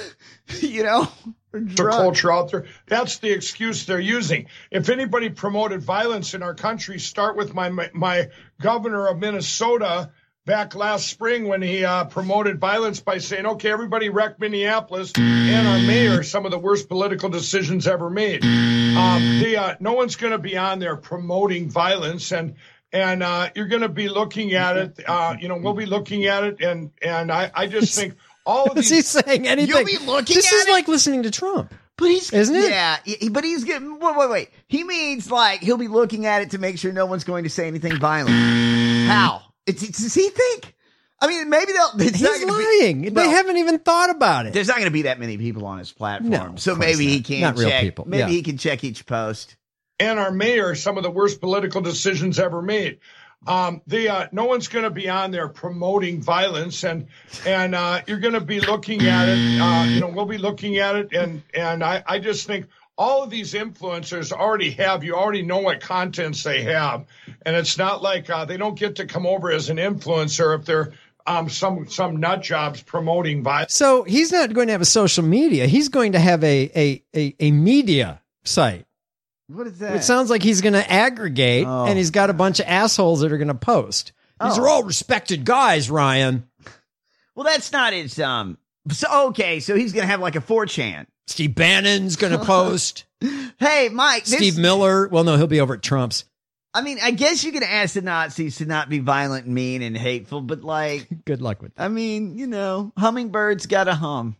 You know? Or The drunk. culture out there. That's the excuse they're using. If anybody promoted violence in our country, start with my my, my governor of Minnesota back last spring when he uh, promoted violence by saying, okay, everybody wreck Minneapolis, and our mayor, some of the worst political decisions ever made. Um, the, uh, no one's going to be on there promoting violence, and and uh, you're going to be looking at it. Uh, you know, we'll be looking at it, and and I, I just think all of Is these. he saying anything? You'll be looking this at is it? like listening to Trump. But he's Isn't it? Yeah, he- but he's getting. Wait, wait, wait. He means like he'll be looking at it to make sure no one's going to say anything violent. How? It's, it's, does he think? I mean, maybe they'll. It's not He's gonna lying. Be, they well, haven't even thought about it. There's not going to be that many people on his platform, No, of so course maybe he not. can Not real check. people. Maybe Yeah. he can check each post. And our mayor, some of the worst political decisions ever made. Um, the uh, no one's going to be on there promoting violence, and and uh, you're going to be looking at it. Uh, you know, we'll be looking at it, and and I, I just think all of these influencers already have. You already know what contents they have, and it's not like uh, they don't get to come over as an influencer if they're um, some some nut jobs promoting violence. So he's not going to have a social media. He's going to have a a a, a media site. What is that? It sounds like he's going to aggregate, Oh. and he's got a bunch of assholes that are going to post. These Oh. are all respected guys, Ryan. Well, that's not his. Um. So okay, so he's going to have like a four chan. Steve Bannon's going to post. Hey, Mike. This, Steve Miller. Well, no, he'll be over at Trump's. I mean, I guess you can ask the Nazis to not be violent, and mean, and hateful, but like, Good luck with I mean, you know, hummingbirds got to hum.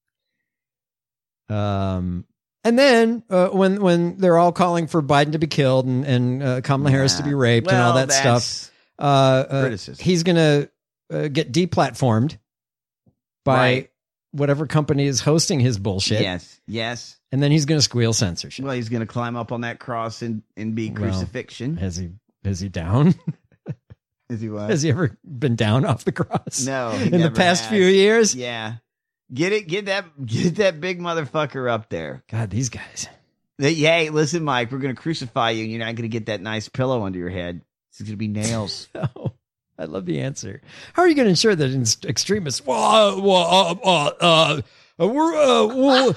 that. Um, and then uh, when when they're all calling for Biden to be killed and and uh, Kamala Harris to be raped and all Well, that that's stuff, uh, uh, criticism. he's going to uh, get deplatformed by Right. whatever company is hosting his bullshit. Yes, yes. And then he's going to squeal censorship. Well, he's going to climb up on that cross and, and be Well, crucifixion. Has he? Is he down? Is he what? Has he ever been down off the cross? No, he in the never past has. few years. Yeah. Get it, get that, get that big motherfucker up there. God, these guys. Hey, hey, listen, Mike, we're going to crucify you and you're not going to get that nice pillow under your head. It's going to be nails. Oh, I love the answer. How are you going to ensure that in- extremists? Well, uh, well, uh, uh, uh, uh, we're, uh, well,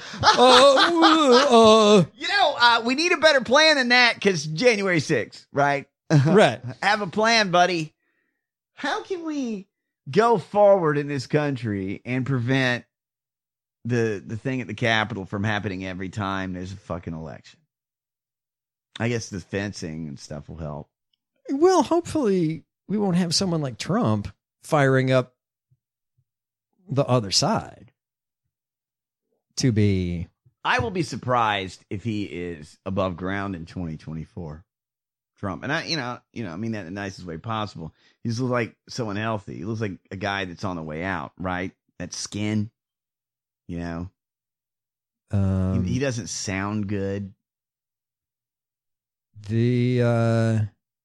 uh, uh, You know, uh, we need a better plan than that because January sixth, right? right. Have a plan, buddy. How can we go forward in this country and prevent the the thing at the Capitol from happening every time there's a fucking election? I guess the fencing and stuff will help. Well, hopefully we won't have someone like Trump firing up the other side to be. I will be surprised if he is above ground in twenty twenty-four. Trump. And I, you know, you know, I mean that in the nicest way possible. He looks like so unhealthy. He looks like a guy that's on the way out, right? That skin, you know, Um, he, he doesn't sound good. The uh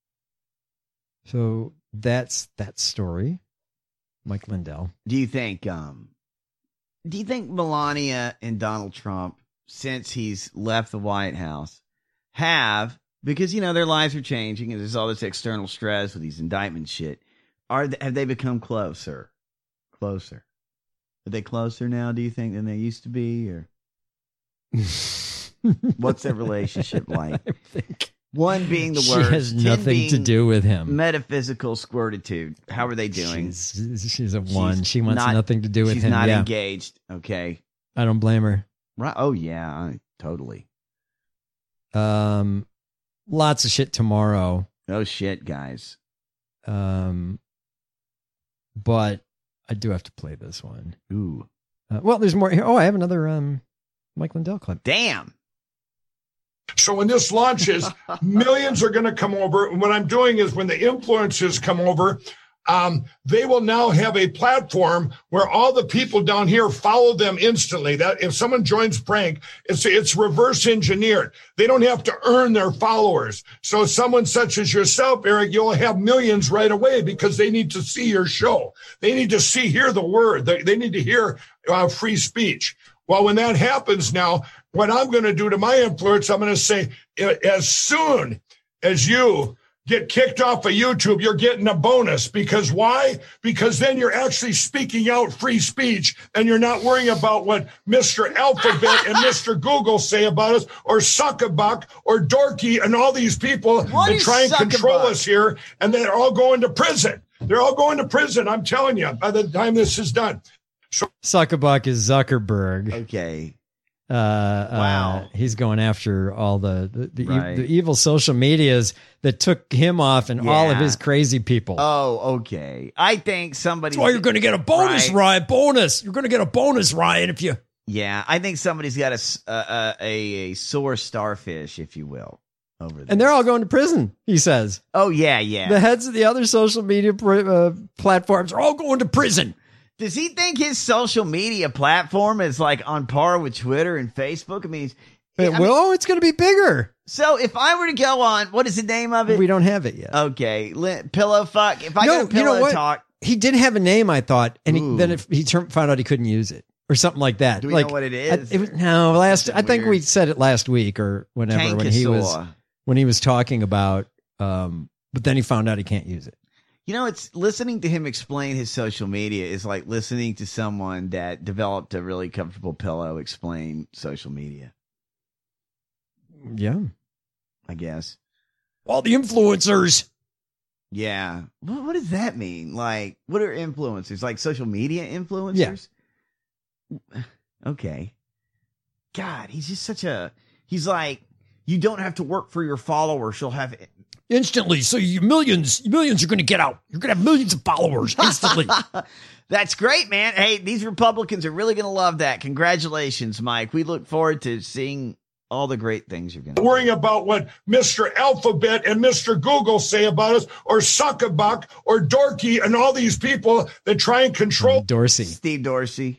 so that's that story. Mike Lindell. Do you think, um, do you think Melania and Donald Trump, since he's left the White House, have, because, you know, their lives are changing and there's all this external stress with these indictment shit. Are they, have they become closer? Closer. Are they closer now, do you think, than they used to be? Or what's their relationship like? I think One being the she worst. has ten nothing being to do with him. Metaphysical squirtitude. How are they doing? She's, she's a one. She wants not- nothing to do with she's him. not yeah. engaged. Okay. I don't blame her. Right. Oh, yeah. I- Totally. Um, lots of shit tomorrow. Oh, shit, guys. Um, but I do have to play this one. Ooh. Uh, well, there's more here. Oh, I have another um, Mike Lindell clip. Damn. So when this launches, millions are going to come over. And what I'm doing is when the influencers come over, um, they will now have a platform where all the people down here follow them instantly. That if someone joins prank, it's it's reverse engineered. They don't have to earn their followers. So someone such as yourself, Eric, you'll have millions right away because they need to see your show. They need to see, hear the word. They, they need to hear uh, free speech. Well, when that happens now, what I'm going to do to my influence, I'm going to say, as soon as you get kicked off of YouTube, you're getting a bonus. Because why? Because then you're actually speaking out free speech and you're not worrying about what Mister Alphabet and Mister Google say about us, or Suckabuck or Dorky and all these people What that is try and control Suckabuck? us here, and they're all going to prison. They're all going to prison. I'm telling you, by the time this is done. So Suckerbuck is Zuckerberg. Okay. Uh, wow. Uh, he's going after all the the, the, Right. e- the evil social medias that took him off and all of Yeah. his crazy people. Oh, okay. I think somebody. That's why you're going to get a bonus, Right. Ryan. Bonus. You're going to get a bonus, Ryan, if you. Yeah, I think somebody's got a, s- a, a, a sore starfish, if you will, over there. And they're all going to prison, he says. Oh, yeah, yeah. The heads of the other social media pr- uh, platforms are all going to prison. Does he think his social media platform is like on par with Twitter and Facebook? I mean, he's, It I mean, will. It's going to be bigger. so if I were to go on, what is the name of it? We don't have it yet. Okay, li- Pillow Fuck. If I no, go to you Pillow know what? Talk, He did have a name, I thought, and he, Ooh. then if he turned, found out he couldn't use it or something like that. Do we like, know what it I- is? it was, no, last. I think weird. we said it last week or whenever when he was Tankasaur. when he was talking about. Um, but then he found out he can't use it. You know, it's listening to him explain his social media is like listening to someone that developed a really comfortable pillow explain social media, Yeah, I guess. all the influencers. Yeah. What, what does that mean? Like, what are influencers? Like social media influencers? Okay. God, he's just such a, he's like, you don't have to work for your followers. You'll have Instantly, so you millions, millions are going to get out. You're going to have millions of followers instantly. That's great, man. Hey, these Republicans are really going to love that. Congratulations, Mike. We look forward to seeing all the great things you're going to do. worrying about what Mister Alphabet and Mister Google say about us, or Suckabuck or Dorky and all these people that try and control. Dorsey, Steve Dorsey.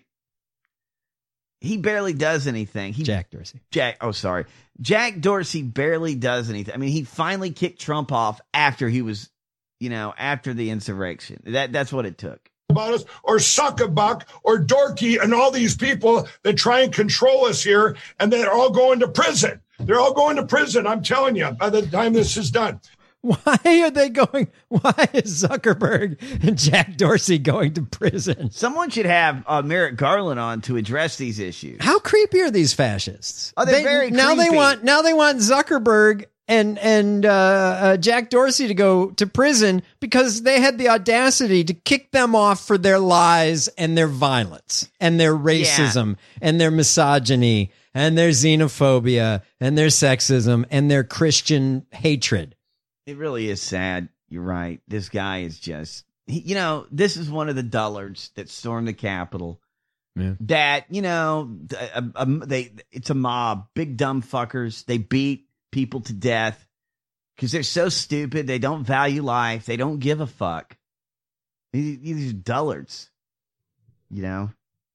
He barely does anything. He, Jack Dorsey. Jack, oh, sorry. Jack Dorsey barely does anything. I mean, he finally kicked Trump off after he was, you know, after the insurrection. That That's what it took. About us, or Suckabuck or Dorky and all these people that try and control us here, and they're all going to prison. They're all going to prison. I'm telling you, by the time this is done. Why are they going? Why is Zuckerberg and Jack Dorsey going to prison? Someone should have uh, Merrick Garland on to address these issues. How creepy are these fascists? Oh, they're They- very now they creepy. want now they want Zuckerberg and and uh, uh, Jack Dorsey to go to prison because they had the audacity to kick them off for their lies and their violence and their racism and their misogyny and their xenophobia and their sexism and their Christian hatred. It really is sad. You're right. This guy is just, he, you know, this is one of the dullards that stormed the Capitol. Yeah. That, you know, a, a, a- they it's a mob, big dumb fuckers. They beat people to death because they're so stupid. They don't value life. They don't give a fuck. These, these are dullards, you know.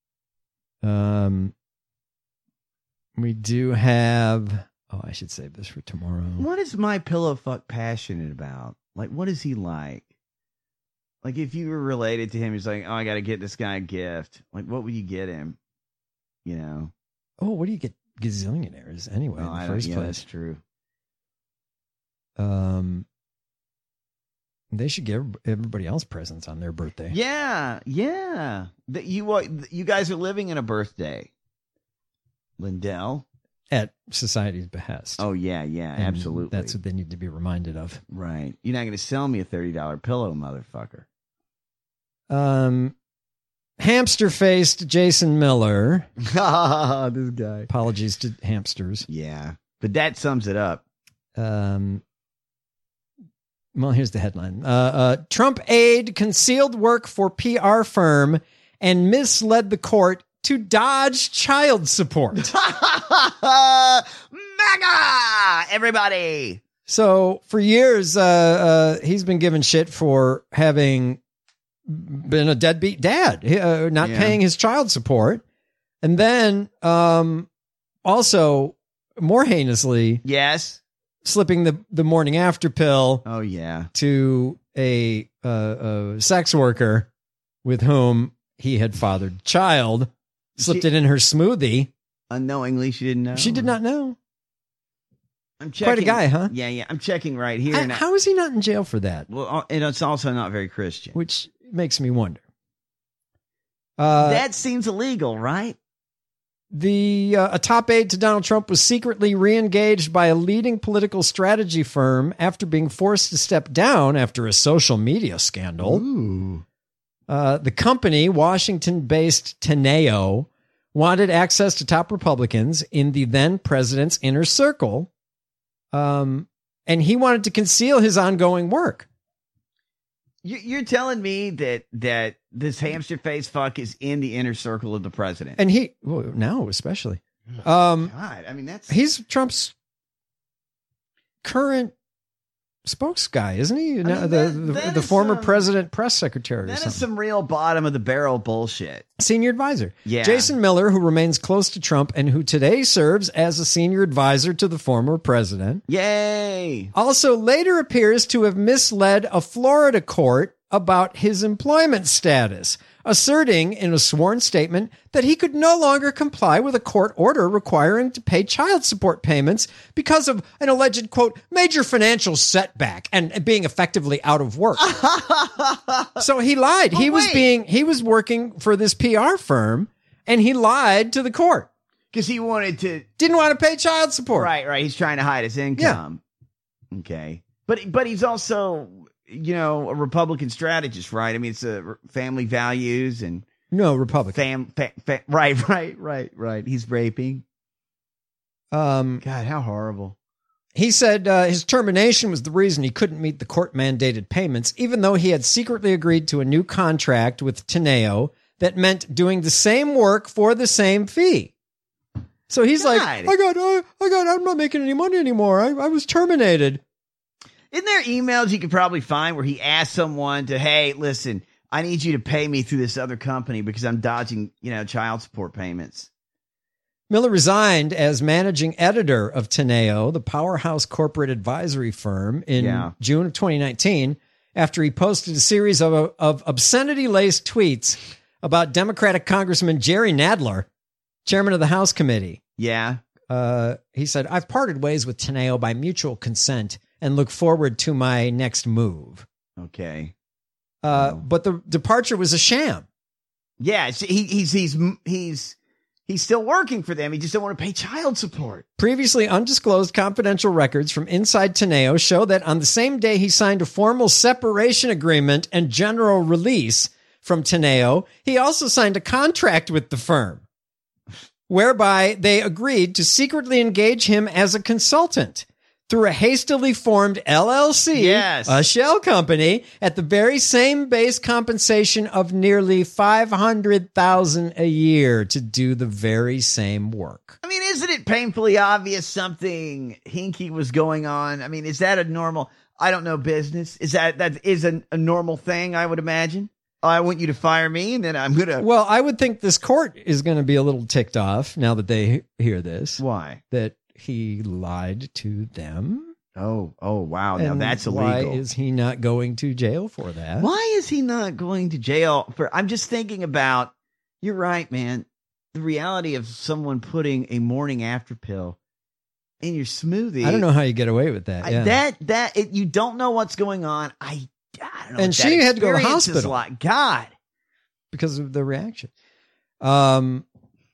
Um, we do have. Oh, I should save this for tomorrow. What is my pillow fuck passionate about? Like, what is he like? Like, if you were related to him, he's like, oh, I got to get this guy a gift. Like, what would you get him? You know? Oh, what do you get gazillionaires anyway Well, in I the don't- first yeah, place? that's true. Um, They should give everybody else presents on their birthday. Yeah, yeah. That you what you guys are living in a birthday, Lindell. At society's behest. Oh yeah, yeah, And absolutely. That's what they need to be reminded of. Right. You're not going to sell me a thirty dollar pillow, motherfucker. Um, hamster-faced Jason Miller. This guy. Apologies to hamsters. Yeah, but that sums it up. Um. Well, here's the headline. Uh, uh, Trump aide concealed work for P R firm and misled the court to dodge child support. Mega! Everybody! So for years, uh, uh, he's been given shit for having been a deadbeat dad, uh, not Yeah. paying his child support. And then um, also, more heinously, yes, slipping the, the morning after pill Oh yeah. to a, uh, a sex worker with whom he had fathered a child, slipped She- it in her smoothie. Unknowingly, she didn't know. She did not know. I'm Quite a guy, huh? Yeah, yeah. I'm checking right here. I- and I- how is he not in jail for that? well, and it's also not very Christian. Which makes me wonder. Uh, that seems illegal, right? The uh, a top aide to Donald Trump was secretly re-engaged by a leading political strategy firm after being forced to step down after a social media scandal. Ooh. Uh, the company, Washington-based Teneo, wanted access to top Republicans in the then president's inner circle, um, and he wanted to conceal his ongoing work. You- You're telling me that that this hamster face fuck is in the inner circle of the president? And he, well, now especially, um, God, I mean that's he's Trump's current spokes guy, isn't he? mean, No, the that- the, that the is former some- president press secretary or that something. is some real bottom of the barrel bullshit. Senior advisor. Yeah. Jason Miller, who remains close to Trump and who today serves as a senior advisor to the former president, Yay! also later appears to have misled a Florida court about his employment status, asserting in a sworn statement that he could no longer comply with a court order requiring to pay child support payments because of an alleged, quote, major financial setback and being effectively out of work. So he lied. He Oh, was wait. being, he was working for this P R firm and he lied to the court. Because he wanted to. Didn't want to pay child support. Right, right. He's trying to hide his income. Okay, but but he's also, you know, a Republican strategist, right? I mean, it's a family values and No, Republican. fam, fa, fa, right, right, right, right. He's raping. Um, God, how horrible. He said uh, his termination was the reason he couldn't meet the court-mandated payments, even though he had secretly agreed to a new contract with Teneo that meant doing the same work for the same fee. So he's God. like, I got, I, I got, I'm not making any money anymore. I, I was terminated. Isn't there emails you could probably find where he asked someone to, hey, listen, I need you to pay me through this other company because I'm dodging, you know, child support payments. Miller resigned as managing editor of Teneo, the powerhouse corporate advisory firm, in Yeah. June of twenty nineteen, after he posted a series of, of obscenity-laced tweets about Democratic Congressman Jerry Nadler, chairman of the House Committee. Yeah. Uh, he said, I've parted ways with Teneo by mutual consent and look forward to my next move. Okay. Uh, But the departure was a sham. Yeah, it's- he, he's he's he's he's still working for them. He just don't want to pay child support. Previously undisclosed confidential records from inside Teneo show that on the same day he signed a formal separation agreement and general release from Teneo, he also signed a contract with the firm, whereby they agreed to secretly engage him as a consultant through a hastily formed L L C, Yes. a shell company, at the very same base compensation of nearly five hundred thousand dollars a year to do the very same work. I mean, isn't it painfully obvious something hinky was going on? I mean, is that a normal, I don't know, business? Is that, that is a, a normal thing, I would imagine? I want you to fire me and then I'm going to. Well, I would think this court is going to be a little ticked off now that they hear this. Why? That he lied to them. Oh, oh, wow. Now And that's why illegal. is he not going to jail for that? Why is he not going to jail for? I'm just thinking about. You're right, man. The reality of someone putting a morning after pill in your smoothie. I don't know how you get away with that. I- Yeah. that that it, you don't know what's going on. I God, I don't know and what she that had to go to the experience is hospital. Like. God. Because of the reaction. Um,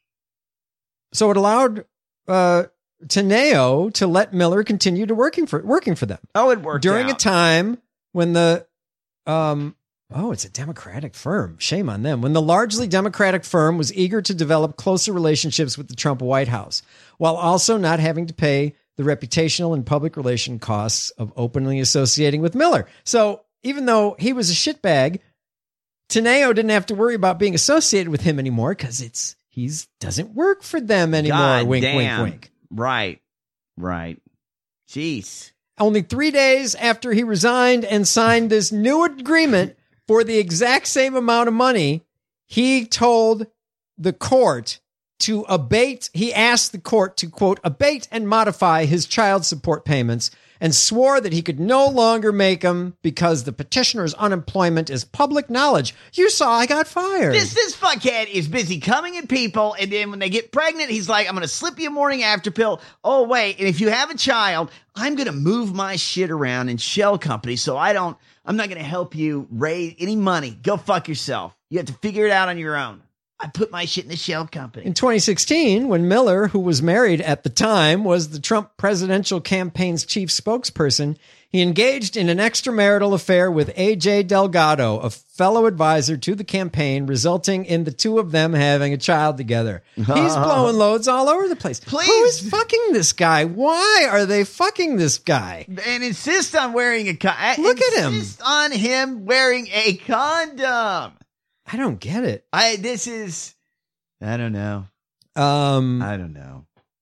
so it allowed uh, Teneo to let Miller continue to working for working for them. Oh, it worked during out. a time when the um oh, it's a Democratic firm. Shame on them. When the largely Democratic firm was eager to develop closer relationships with the Trump White House, while also not having to pay the reputational and public relation costs of openly associating with Miller. So even though he was a shitbag, Teneo didn't have to worry about being associated with him anymore because it's he's doesn't work for them anymore. God wink, damn. wink, wink. Right. Right. Jeez. Only three days after he resigned and signed this new agreement for the exact same amount of money, he told the court to abate. He asked the court to, quote, abate and modify his child support payments and swore that he could no longer make them because the petitioner's unemployment is public knowledge. You saw I got fired. This this fuckhead is busy coming at people, and then when they get pregnant, he's like, I'm going to slip you a morning after pill. Oh, wait, and if you have a child, I'm going to move my shit around in shell companies so I don't, I'm not going to help you raise any money. Go fuck yourself. You have to figure it out on your own. I put my shit in the shell company. In twenty sixteen, when Miller, who was married at the time, was the Trump presidential campaign's chief spokesperson, he engaged in an extramarital affair with A J Delgado, a fellow advisor to the campaign, resulting in the two of them having a child together. He's blowing loads all over the place. Please. Who is fucking this guy? Why are they fucking this guy? And insist on wearing a condom. Look at him. Insist on him wearing a condom. I don't get it. I this is I don't know. Um, I don't know.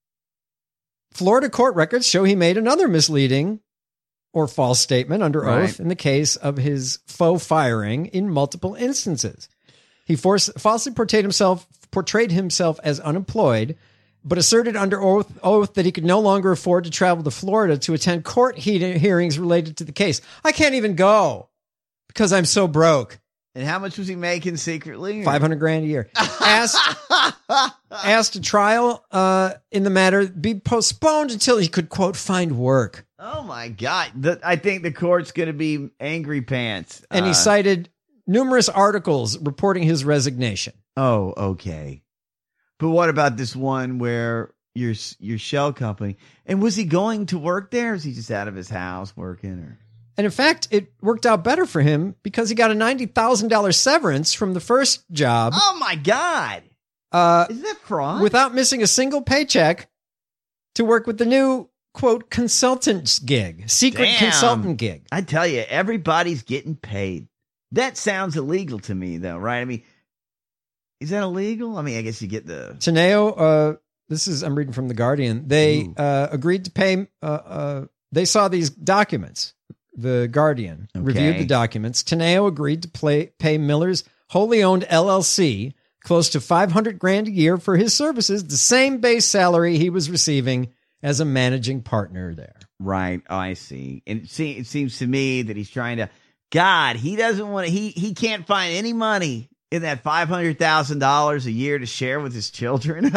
Florida court records show he made another misleading or false statement under Right. oath in the case of his faux firing in multiple instances. He force, falsely portrayed himself portrayed himself as unemployed, but asserted under oath, oath that he could no longer afford to travel to Florida to attend court he- hearings related to the case. I can't even go because I'm so broke. And how much was he making secretly? Five hundred grand a year. Asked, asked a trial uh, in the matter be postponed until he could, quote, find work. Oh my God. The, I think the court's going to be angry pants. And he Uh, cited numerous articles reporting his resignation. Oh, okay. But what about this one where your your shell company? And was he going to work there? Or is he just out of his house working? Or And in fact, it worked out better for him because he got a ninety thousand dollars severance from the first job. Oh my God. Uh, Is that fraud? without missing a single paycheck to work with the new, quote, consultant's gig, secret Damn. consultant gig. I tell you, everybody's getting paid. That sounds illegal to me, though, right? I mean, is that illegal? I mean, I guess you get the Teneo, uh, this is, I'm reading from The Guardian. They uh, agreed to pay, uh, uh, they saw these documents. The Guardian Okay. reviewed the documents. Teneo agreed to play, pay Miller's wholly owned L L C close to five hundred grand a year for his services, the same base salary he was receiving as a managing partner there. right. Oh, I see. And it, see, it seems to me that he's trying to. God, he doesn't want to. He he can't find any money in that five hundred thousand dollars a year to share with his children.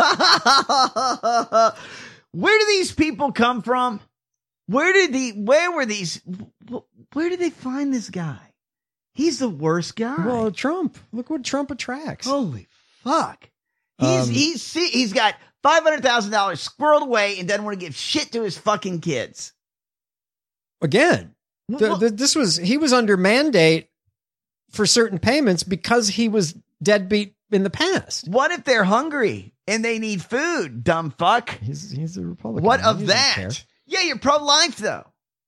Where do these people come from? Where did the? Where were these? Where did they find this guy? He's the worst guy. Well, Trump. Look what Trump attracts. Holy fuck! He's Um, he's see, he's got five hundred thousand dollars squirreled away and doesn't want to give shit to his fucking kids. Again, the, Well- the, this was, he was under mandate for certain payments because he was deadbeat in the past. What if they're hungry and they need food? Dumb fuck. He's, he's a Republican. What He of doesn't that? care. Yeah, you're pro life though.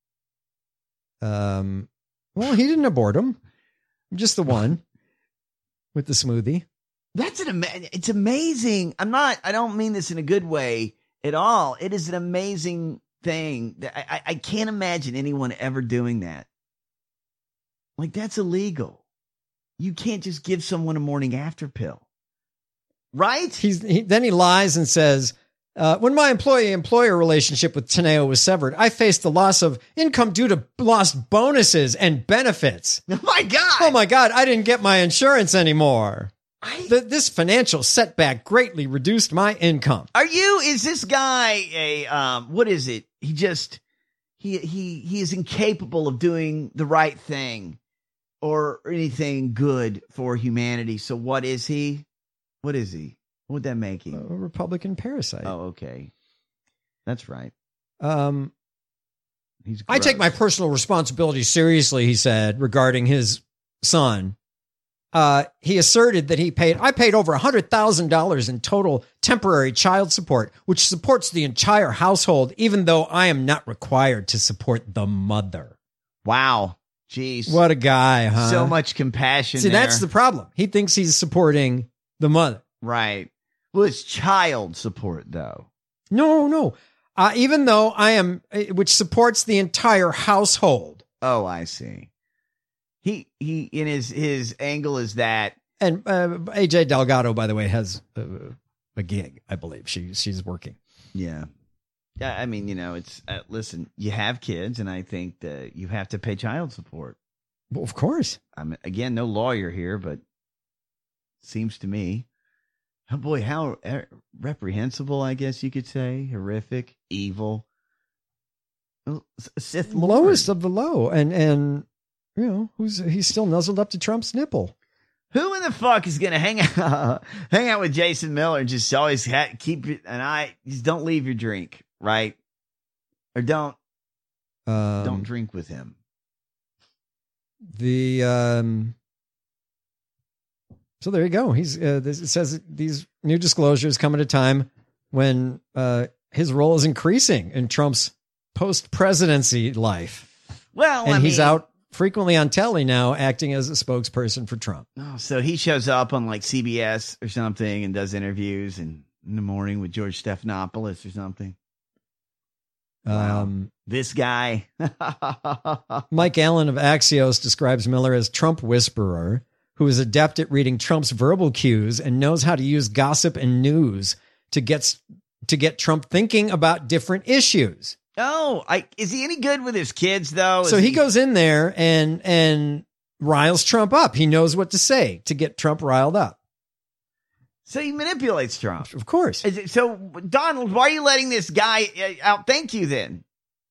Um, well, he didn't abort him. Just the one with the smoothie. That's an ama- it's amazing. I'm not. I don't mean this in a good way at all. It is an amazing thing that I, I, I can't imagine anyone ever doing that. Like that's illegal. You can't just give someone a morning after pill, right? He's he, then he lies and says, uh, when my employee-employer relationship with Teneo was severed, I faced the loss of income due to lost bonuses and benefits. Oh my God. Oh my God, I didn't get my insurance anymore. The, this financial setback greatly reduced my income. Are you? Is this guy a? Um, what is it? He just he he he is incapable of doing the right thing. or anything good for humanity. So what is he? What is he? What would that make him? A Republican parasite. Oh, okay. That's right. Um, He's I take gross. my personal responsibility seriously, he said, regarding his son. Uh, he asserted that he paid, I paid over one hundred thousand dollars in total temporary child support, which supports the entire household, even though I am not required to support the mother. Wow. Jeez. What a guy, huh? So much compassion. See, there. that's the problem. He thinks he's supporting the mother. Right. Well, it's child support, though. No, no. Uh, even though I am, which supports the entire household. Oh, I see. He he in his his angle is that, and uh, A J Delgado, by the way, has a, a gig. I believe she she's working. Yeah, yeah. I mean, you know, it's uh, listen. You have kids, and I think that you have to pay child support. Well, of course. I'm again no lawyer here, but seems to me, oh boy, how uh, reprehensible, I guess you could say, horrific, evil, Sith Lord. Lowest of the low, and and. You know, who's he's still nuzzled up to Trump's nipple. Who in the fuck is going to hang out, hang out with Jason Miller and just always ha- keep an eye? Just don't leave your drink, right? Or don't um, don't drink with him. The um. So there you go. He's uh, this, it says these new disclosures come at a time when uh, his role is increasing in Trump's post-presidency life. Well, and I he's mean, out frequently on telly now, acting as a spokesperson for Trump. Oh, so he shows up on like C B S or something and does interviews and in the morning with George Stephanopoulos or something. Wow. Um, this guy. Mike Allen of Axios describes Miller as Trump whisperer, who is adept at reading Trump's verbal cues and knows how to use gossip and news to get to get Trump thinking about different issues. Oh, I, is he any good with his kids, though? Is so he, he goes in there and and riles Trump up. He knows what to say to get Trump riled up. So he manipulates Trump. Of course. Is it, so, Donald, why are you letting this guy uh, outthank you then?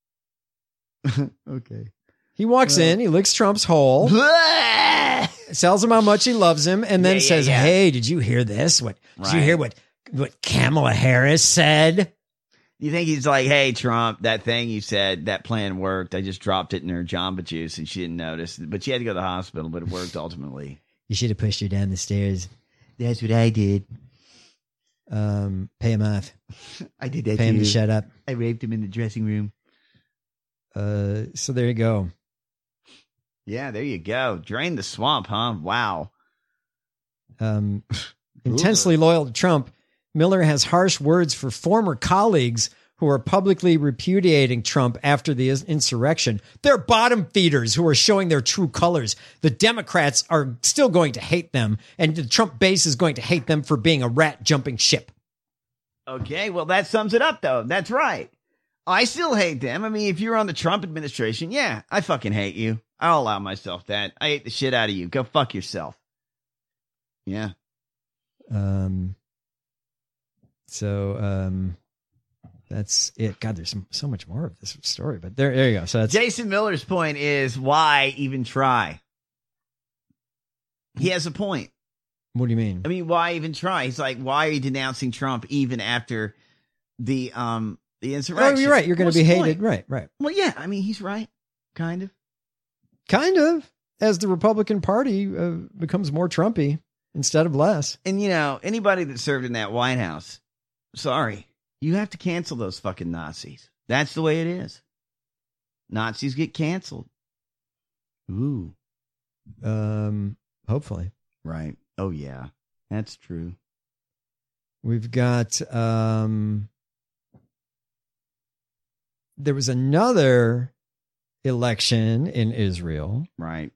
Okay. He walks well. in, he licks Trump's hole, tells him how much he loves him, and then yeah, yeah, says, yeah. hey, did you hear this? What Did right. you hear what, what Kamala Harris said? You think he's like, hey, Trump, that thing you said, that plan worked. I just dropped it in her Jamba Juice and she didn't notice. But she had to go to the hospital, but it worked ultimately. You should have pushed her down the stairs. That's what I did. Um, pay him off. I did that Pay him too. to shut up. I raped him in the dressing room. Uh, so there you go. Yeah, there you go. Drain the swamp, huh? Wow. Um, intensely loyal to Trump, Miller has harsh words for former colleagues who are publicly repudiating Trump after the insurrection. They're bottom feeders who are showing their true colors. The Democrats are still going to hate them, and the Trump base is going to hate them for being a rat jumping ship. Okay, well, that sums it up, though. That's right. I still hate them. I mean, if you're on the Trump administration, yeah, I fucking hate you. I'll allow myself that. I hate the shit out of you. Go fuck yourself. Yeah. Um. So, um, that's it. God, there's some, so much more of this story, but there, there you go. So that's Jason Miller's point is, why even try? He has a point. What do you mean? I mean, why even try? He's like, why are you denouncing Trump even after the um the insurrection? Oh, you're right. You're going to be hated. Point? Right, right. Well, yeah. I mean, he's right. Kind of. Kind of. As the Republican Party uh, becomes more Trumpy instead of less. And, you know, anybody that served in that White House, sorry, you have to cancel those fucking Nazis. That's the way it is. Nazis get canceled. Ooh. Um, hopefully. Right. Oh, yeah. That's true. We've got, um, there was another election in Israel. Right.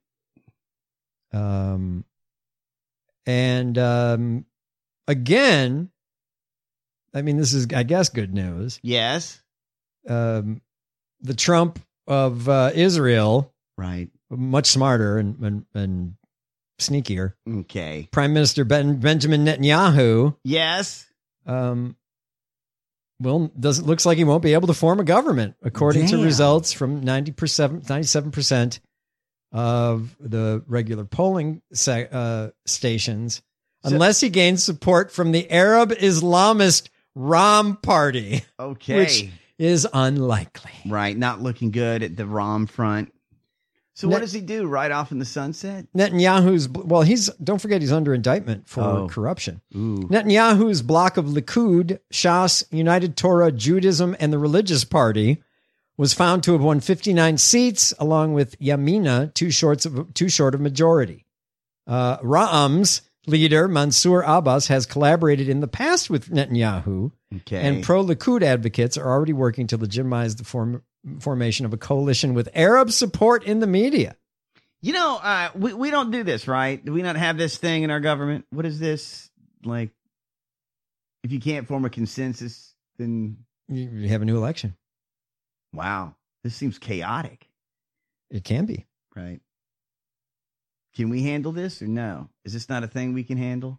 Um, and, um, again, I mean, this is, I guess, good news. Yes. Um, the Trump of uh, Israel, right, much smarter and and, and sneakier. Okay. Prime Minister Ben, Benjamin Netanyahu. Yes. Um. Well, doesn't looks like he won't be able to form a government, according Damn. to results from ninety percent, ninety-seven percent of the regular polling se- uh, stations unless he gains support from the Arab Islamist Ram Party. Okay. Which is unlikely. Right. Not looking good at the Ram front. So Net- what does he do? Right off in the sunset? Netanyahu's, well, he's, don't forget he's under indictment for Oh. corruption. Ooh. Netanyahu's bloc of Likud, Shas, United Torah, Judaism, and the Religious Party was found to have won fifty-nine seats, along with Yamina, too short of, too short of majority. Uh, Ra'am's leader, Mansour Abbas, has collaborated in the past with Netanyahu, Okay. and pro-Likud advocates are already working to legitimize the form, formation of a coalition with Arab support in the media. You know, uh, we, we don't do this, right? Do we not have this thing in our government? What is this? Like, if you can't form a consensus, then... You you have a new election. Wow. This seems chaotic. It can be. Right. Can we handle this or no? Is this not a thing we can handle?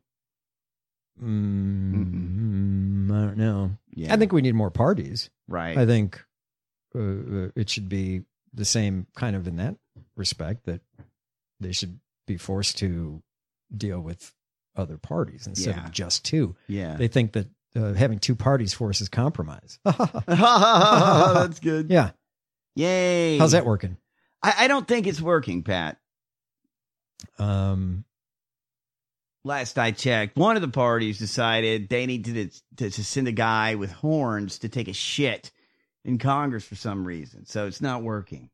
Mm, I don't know. Yeah. I think we need more parties. Right. I think uh, uh, it should be the same kind of in that respect, that they should be forced to deal with other parties instead Yeah. of just two. Yeah. They think that uh, having two parties forces compromise. That's good. Yeah. Yay. How's that working? I, I don't think it's working, Pat. Um, Last I checked, one of the parties decided they need to, to, to send a guy with horns to take a shit in Congress for some reason. So it's not working.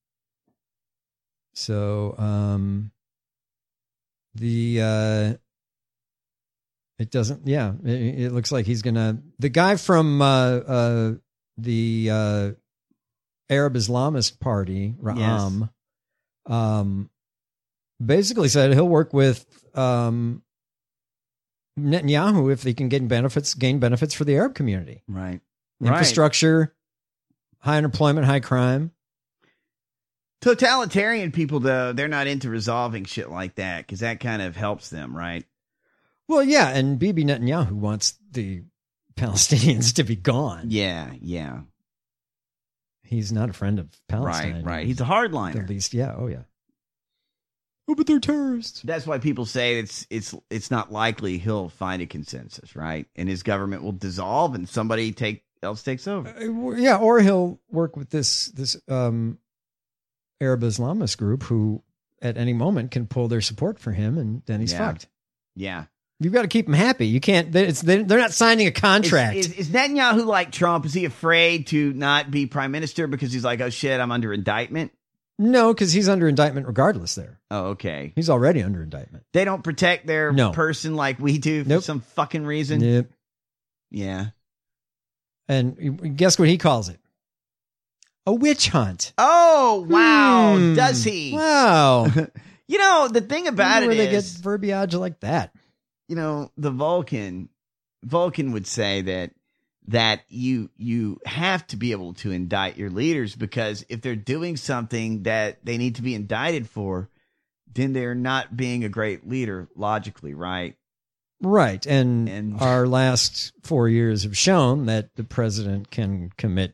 So, um, the, uh, it doesn't, yeah, it, it looks like he's going to, the guy from, uh, uh, the, uh, Arab Islamist Party, Ra'am, um, basically said he'll work with, um, Netanyahu if they can gain benefits, gain benefits for the Arab community. Right. Infrastructure, high unemployment, high crime. Totalitarian people, though, they're not into resolving shit like that because that kind of helps them, right? Well, yeah, and Bibi Netanyahu wants the Palestinians to be gone. Yeah, yeah. He's not a friend of Palestine. Right, right. He's a hardliner. At least, yeah, oh yeah. Oh, but they're terrorists. That's why people say it's it's it's not likely he'll find a consensus, right? And his government will dissolve and somebody take else takes over. Uh, yeah, or he'll work with this this um, Arab Islamist group who at any moment can pull their support for him, and then he's Yeah. fucked. Yeah. You've got to keep them happy. You can't. They, it's, they, they're not signing a contract. Is, is, is Netanyahu like Trump? Is he afraid to not be prime minister because he's like, oh shit, I'm under indictment? No, because he's under indictment regardless there. Oh, okay. He's already under indictment. They don't protect their No. person like we do for Nope. some fucking reason. Yep. Yeah. And you- guess what he calls it? A witch hunt. Oh, wow. Hmm. Does he? Wow. You know, the thing about Wonder it where they is, get verbiage like that. you know, the Vulcan, Vulcan would say that that you you have to be able to indict your leaders because if they're doing something that they need to be indicted for, then they're not being a great leader logically, right? Right. And, And- our last four years have shown that the president can commit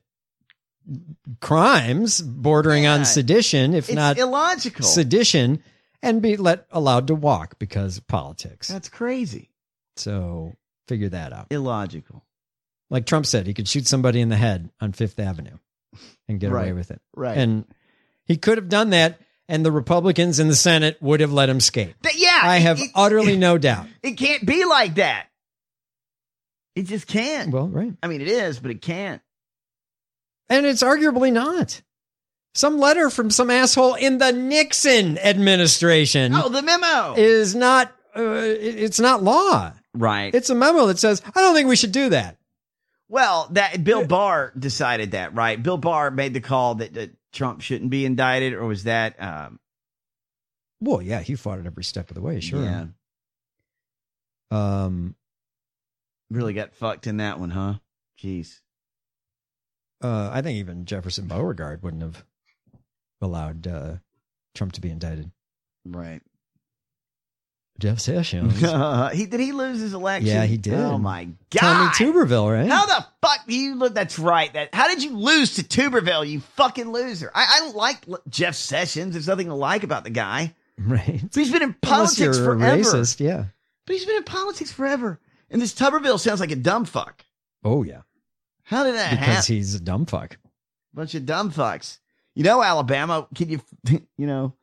crimes bordering Yeah. on sedition, if It's not illogical. sedition, and be let allowed to walk because of politics. That's crazy. So figure that out. Illogical. Like Trump said, he could shoot somebody in the head on Fifth Avenue and get away Right. with it. Right. And he could have done that, and the Republicans in the Senate would have let him skate. Th- yeah. I it- have it- utterly no doubt. It can't be like that. It just can't. Well, right. I mean, it is, but it can't. And it's arguably not. Some letter from some asshole in the Nixon administration Oh, the memo. is not, uh, it- it's not law. Right. It's a memo that says, I don't think we should do that. Well, that Bill Barr decided that, right? Bill Barr made the call that, that Trump shouldn't be indicted, or was that? Um, Well, yeah, he fought it every step of the way, sure. Yeah. Um, Really got fucked in that one, huh? Jeez. uh, I think even Jefferson Beauregard wouldn't have allowed uh, Trump to be indicted. Right. Jeff Sessions. Uh, he did he lose his election? Yeah, he did. Oh my God. Tommy Tuberville, right? How the fuck do you look? That's right. That how did you lose to Tuberville, you fucking loser? I, I don't like Jeff Sessions. There's nothing to like about the guy. Right. But he's been in Unless politics you're a forever. racist, yeah. But he's been in politics forever. And this Tuberville sounds like a dumb fuck. Oh, yeah. How did that Because happen? he's a dumb fuck. Bunch of dumb fucks. You know, Alabama, can you, you know,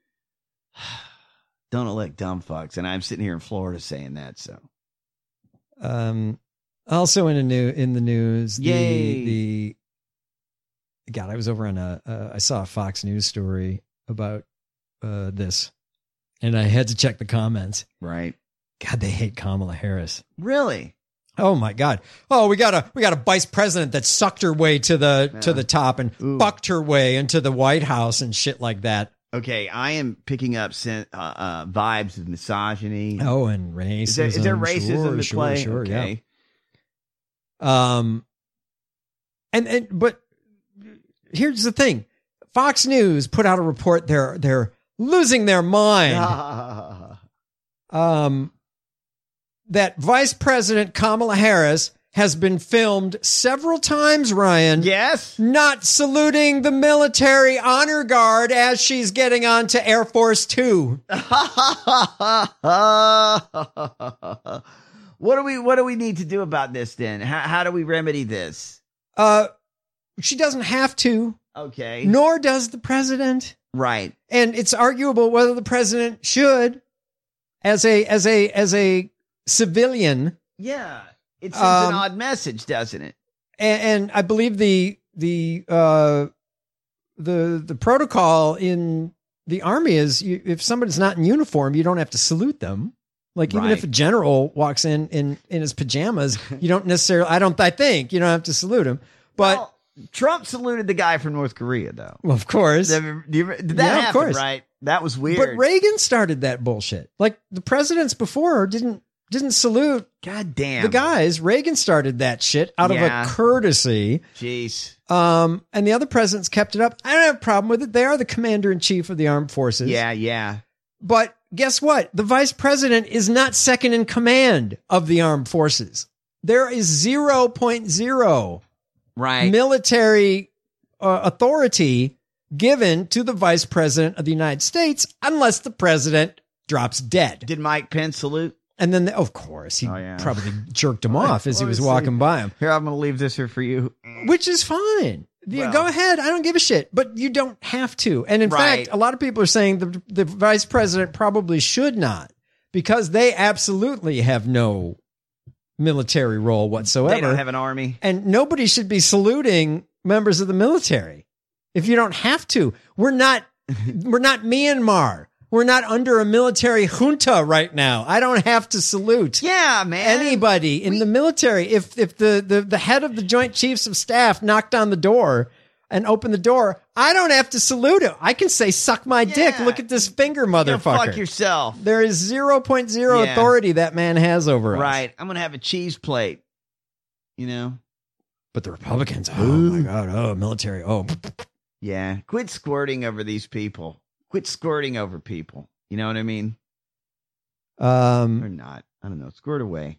don't elect dumb fucks. And I'm sitting here in Florida saying that, so. Um, also in a new in the news, the, Yay. the God, I was over on a uh, I saw a Fox News story about uh, this, and I had to check the comments. Right. God, they hate Kamala Harris. Really? Oh my God! Oh, we got a we got a vice president that sucked her way to the Yeah. to the top and Ooh. fucked her way into the White House and shit like that. Okay, I am picking up sen- uh, uh, vibes of misogyny. Oh, and racism. Is there, is there racism Sure, at sure, play? sure, yeah. Okay. Um, and and but here's the thing: Fox News put out a report. They're they're losing their mind. um, that Vice President Kamala Harris has been filmed several times, Ryan. Yes. Not saluting the military honor guard as she's getting onto Air Force Two. What do we what do we need to do about this then? How how do we remedy this? Uh, she doesn't have to. Okay. Nor does the president. Right. And it's arguable whether the president should, as a as a as a civilian. Yeah. It sends Um, an odd message, doesn't it? And, and I believe the the uh, the the protocol in the army is you, if somebody's not in uniform, you don't have to salute them. Like even Right. if a general walks in in in his pajamas, you don't necessarily. I don't. I think you don't have to salute him. But Well, Trump saluted the guy from North Korea, though. well, of course. Did, you- did that Yeah, of happen, course. right? That was weird. But Reagan started that bullshit. Like the presidents before didn't didn't salute God damn. the guys. Reagan started that shit out Yeah. of a courtesy. Jeez. Um, and the other presidents kept it up. I don't have a problem with it. They are the commander in chief of the armed forces. Yeah, yeah. But guess what? The vice president is not second in command of the armed forces. There is zero point zero Right. military uh, authority given to the vice president of the United States unless the president drops dead. Did Mike Pence salute? And then, of course, he Oh, yeah. probably jerked him off as he Let was me walking see. by him, Here, I'm going to leave this here for you. which is fine. Yeah, Well- go ahead. I don't give a shit, but you don't have to. And in Right. fact, a lot of people are saying the, the vice president probably should not because they absolutely have no military role whatsoever. They don't have an army. And nobody should be saluting members of the military if you don't have to. We're not, we're not Myanmar. We're not under a military junta right now. I don't have to salute Yeah, man. anybody in the military. If if the, the, the head of the Joint Chiefs of Staff knocked on the door and opened the door, I don't have to salute him. I can say, suck my dick. Yeah. Look at this finger, Go motherfucker. fuck yourself. There is zero point zero Yeah. authority that man has over us. Right. I'm going to have a cheese plate. You know? But the Republicans, oh my God, oh, military, oh. Yeah. Quit squirting over these people. Quit squirting over people. You know what I mean? Or Um, not. I don't know. Squirt away.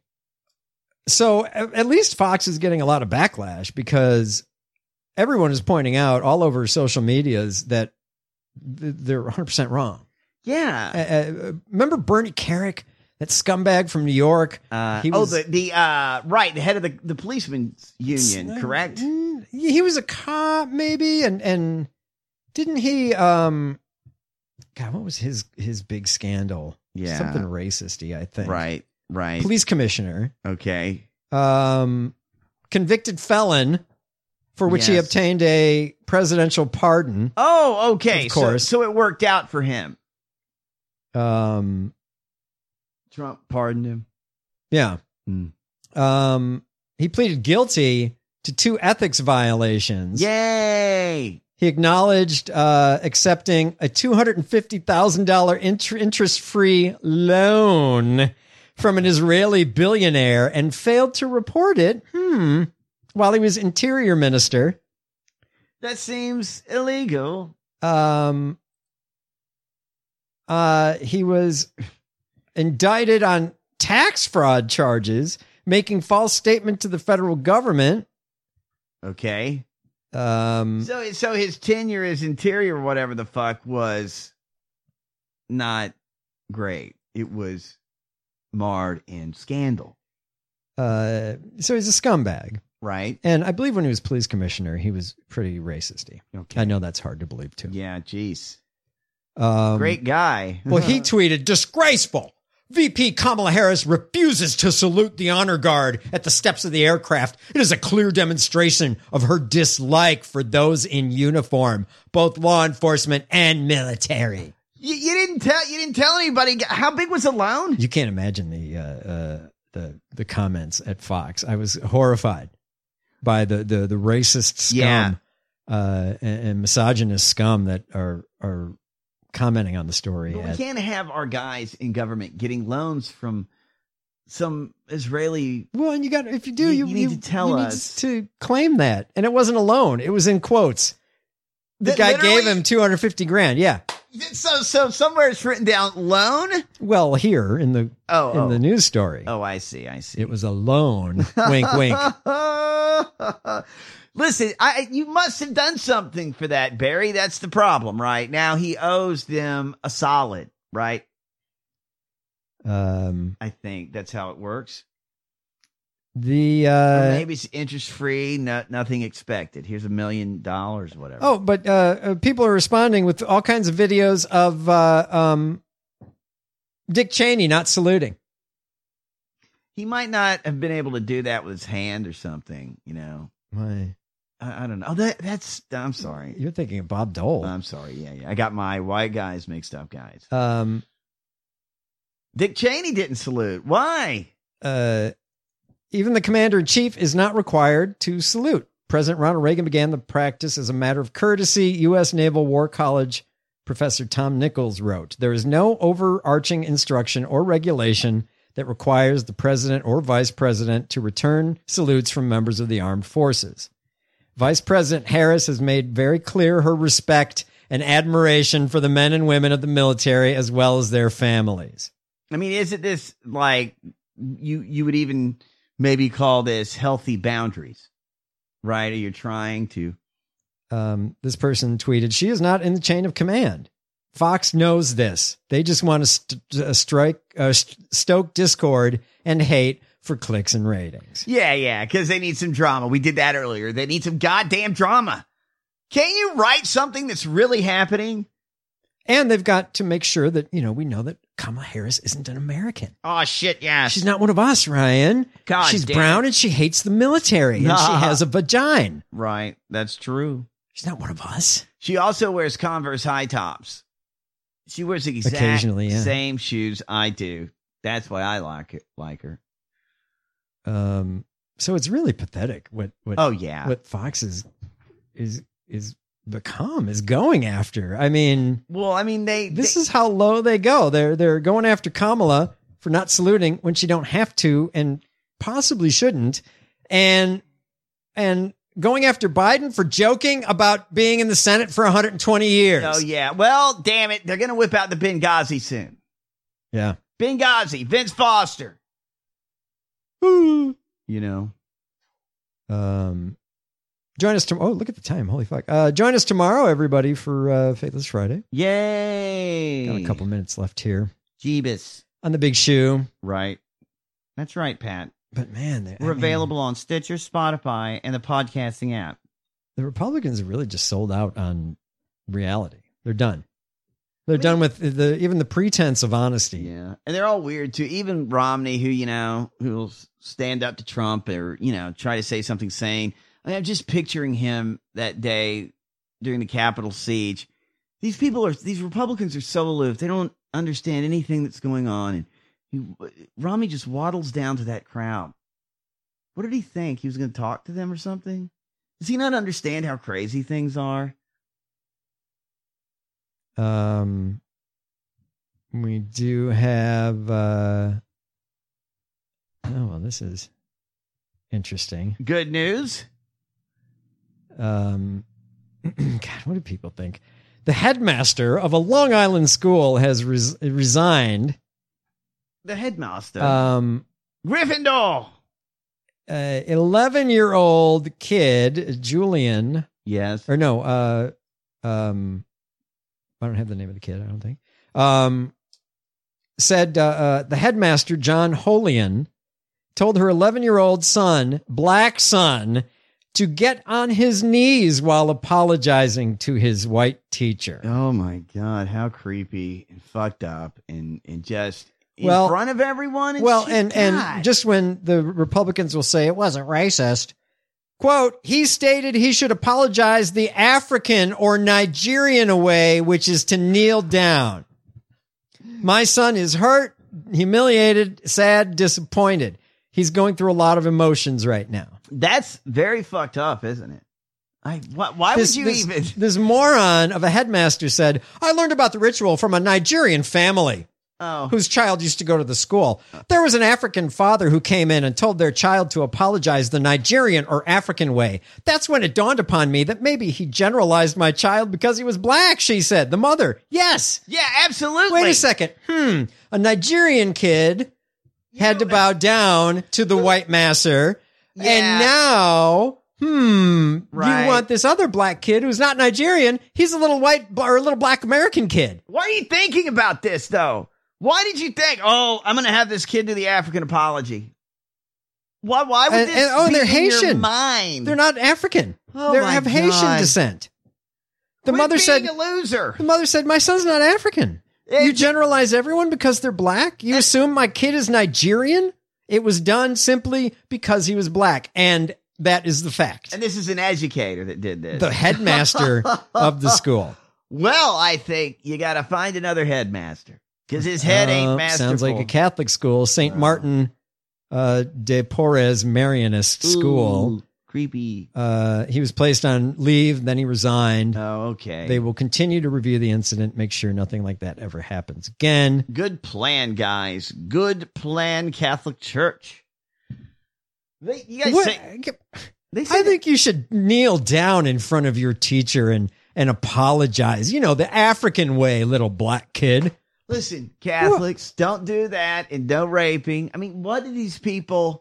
so at, at least Fox is getting a lot of backlash because everyone is pointing out all over social medias that th- they're one hundred percent wrong. Yeah. Uh, uh, remember Bernie Carrick, that scumbag from New York? Uh, He oh, was- the, the uh, right, the head of the, the policeman's union, correct? Mm, He was a cop, maybe, and and didn't he? Um, God, what was his his big scandal? Yeah. Something racisty, I think. Right, right. Police commissioner, Okay. um, convicted felon, for which he Yes. obtained a presidential pardon. Oh, okay. Of course. So, so it worked out for him. Um, Trump pardoned him. yeah. Hmm. Um, he pleaded guilty to two ethics violations. Yay. He acknowledged uh, accepting a two hundred fifty thousand dollars int- interest-free loan from an Israeli billionaire and failed to report it hmm, while he was interior minister. That seems illegal. Um, uh, he was indicted on tax fraud charges, making false statement to the federal government. Okay. Um, so, so his tenure as interior, whatever the fuck, was not great. It was marred in scandal. Uh, so he's a scumbag. Right. And I believe when he was police commissioner, he was pretty racist-y. Okay. I know that's hard to believe, too. Yeah, jeez. Um, Great guy. Well, he tweeted, disgraceful. V P Kamala Harris refuses to salute the honor guard at the steps of the aircraft. It is a clear demonstration of her dislike for those in uniform, both law enforcement and military. You, you didn't tell. You didn't tell anybody. How big was the loan? You can't imagine the uh, uh, the the comments at Fox. I was horrified by the the the racist scum Yeah. uh, and, and misogynist scum that are are. commenting on the story. But we at, can't have our guys in government getting loans from some Israeli. Well, and you got, if you do, you, you need you, to tell you us. need to claim that. And it wasn't a loan. It was in quotes. The Th- guy literally? gave him two hundred fifty grand. Yeah. So, so somewhere it's written down loan. Well, here in the, Oh, in oh. the news story. Oh, I see. I see. It was a loan. Wink, wink. Listen, I you must have done something for that, Barry. That's the problem, right? Now he owes them a solid, right? Um, I think that's how it works. the, Or uh, maybe it's interest free, no, nothing expected. Here's a million dollars, whatever. oh, but, uh, uh, people are responding with all kinds of videos of, uh, um, Dick Cheney not saluting. He might not have been able to do that with his hand or something, you know. My, I, I don't know. Oh, that that's. I'm sorry. You're thinking of Bob Dole. I'm sorry. Yeah, yeah. I got my white guys mixed up, guys. Um, Dick Cheney didn't salute. Why? uh, even the commander in chief is not required to salute. President Ronald Reagan began the practice as a matter of courtesy. U S Naval War College professor Tom Nichols wrote, there is no overarching instruction or regulation that requires the president or vice president to return salutes from members of the armed forces. Vice President Harris has made very clear her respect and admiration for the men and women of the military as well as their families. I mean, isn't this like you? You would even maybe call this healthy boundaries, right? Or you're trying to. Um, this person tweeted, she is not in the chain of command. Fox knows this. They just want to st- uh, strike, uh, st- stoke discord and hate for clicks and ratings. Yeah, yeah, because they need some drama. We did that earlier. They need some goddamn drama. Can't you write something that's really happening? And they've got to make sure that, you know, we know that Kamala Harris isn't an American. Oh, shit, yeah. She's not one of us, Ryan. God She's damn. brown and she hates the military and she has a vagina. Right, that's true. She's not one of us. She also wears Converse high tops. She wears the exact Occasionally, yeah. same shoes I do. That's why I like it, like her. Um, so it's really pathetic what, what, Oh, yeah. what Fox is, is, is become, is going after. I mean, Well, I mean, they. this they- is how low they go. They're, they're going after Kamala for not saluting when she don't have to and possibly shouldn't. And, and going after Biden for joking about being in the Senate for one hundred twenty years. Oh, yeah. Well, damn it. They're going to whip out the Benghazi soon. Yeah. Benghazi, Vince Foster. You know. Um, join us tomorrow. Oh, look at the time. Holy fuck. Uh, join us tomorrow, everybody, for uh, Faithless Friday. Yay. Got a couple minutes left here Jeebus. on the big shoe. Right. That's right, Pat. But man, they, We're I mean, available on Stitcher, Spotify, and the podcasting app. the Republicans have really just sold out on reality. They're done. They're done with the even the pretense of honesty. Yeah. And they're all weird, too. Even Romney, who, you know, who'll stand up to Trump or, you know, try to say something sane. I mean, I'm just picturing him that day during the Capitol siege. These people are, these Republicans are so aloof. They don't understand anything that's going on. And he, Romney just waddles down to that crowd. What did he think? He was going to talk to them or something? Does he not understand how crazy things are? Um, we do have. Uh, oh well, this is interesting. Good news. Um, God, what do people think? The headmaster of a Long Island school has res- resigned The headmaster. Um, Gryffindor. Uh, eleven-year-old kid, Julian. Yes. Or no, uh, um, I don't have the name of the kid, I don't think. Um, said uh, uh, the headmaster, John Holian, told her eleven-year-old son, black son, to get on his knees while apologizing to his white teacher. Oh, my God. How creepy and fucked up and, and just in well, front of everyone. And well, shit. and, God. and just when the Republicans will say it wasn't racist, quote, he stated he should apologize the African or Nigerian way, which is to kneel down. My son is hurt, humiliated, sad, disappointed. He's going through a lot of emotions right now. That's very fucked up, isn't it? I, why why this, would you this, even? This moron of a headmaster said, I learned about the ritual from a Nigerian family. Oh. Whose child used to go to the school. There was an African father who came in and told their child to apologize the Nigerian or African way. That's when it dawned upon me that maybe he generalized my child because he was black, she said. The mother. Yes. Yeah, absolutely. Wait a second. Hmm. A Nigerian kid had to bow down to the white master. Yeah. And now, hmm, Right. you want this other black kid who's not Nigerian. He's a little white or a little black American kid. Why are you thinking about this, though? Why did you think, oh, I'm going to have this kid do the African apology? Why Why would And, this and, oh, be they're in Haitian. your mind? They're not African. Oh, they my have Haitian God. descent. The Quit mother being said, a loser. The mother said, my son's not African. It- you generalize everyone because they're black? You assume my kid is Nigerian? It was done simply because he was black, and that is the fact. And this is an educator that did this. The headmaster of the school. Well, I think you got to find another headmaster because his head ain't Uh, masterful. Sounds like a Catholic school, Saint Martin uh, de Porres Marianist School. Ooh, creepy. Uh, he was placed on leave, then he resigned. Oh, okay. They will continue to review the incident, make sure nothing like that ever happens again. Good plan, guys. Good plan, Catholic Church. They, you guys What- say, they I say think you should kneel down in front of your teacher and, and apologize. You know, the African way, little black kid. listen, Catholics, don't do that and don't raping. I mean, what do these people?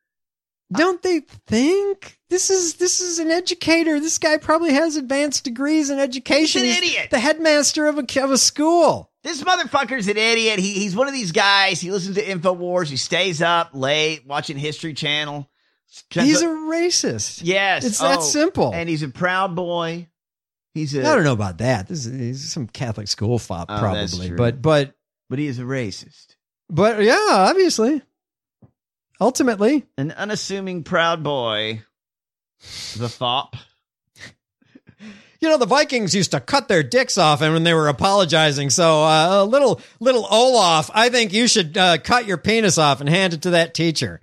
Don't they think this is this is an educator? This guy probably has advanced degrees in education. He's an idiot. The headmaster of a of a school. This motherfucker's an idiot. He, he's one of these guys. He listens to InfoWars. He stays up late watching History Channel. He's a racist. Yes. It's that oh, simple. And he's a proud boy. He's a. I don't know about that. This is he's some Catholic school fop, Oh, that's probably. true. But but But he is a racist. but yeah, obviously. Ultimately. An unassuming proud boy. The fop. You know, the Vikings used to cut their dicks off and when they were apologizing. So, uh, little little Olaf, I think you should uh, cut your penis off and hand it to that teacher.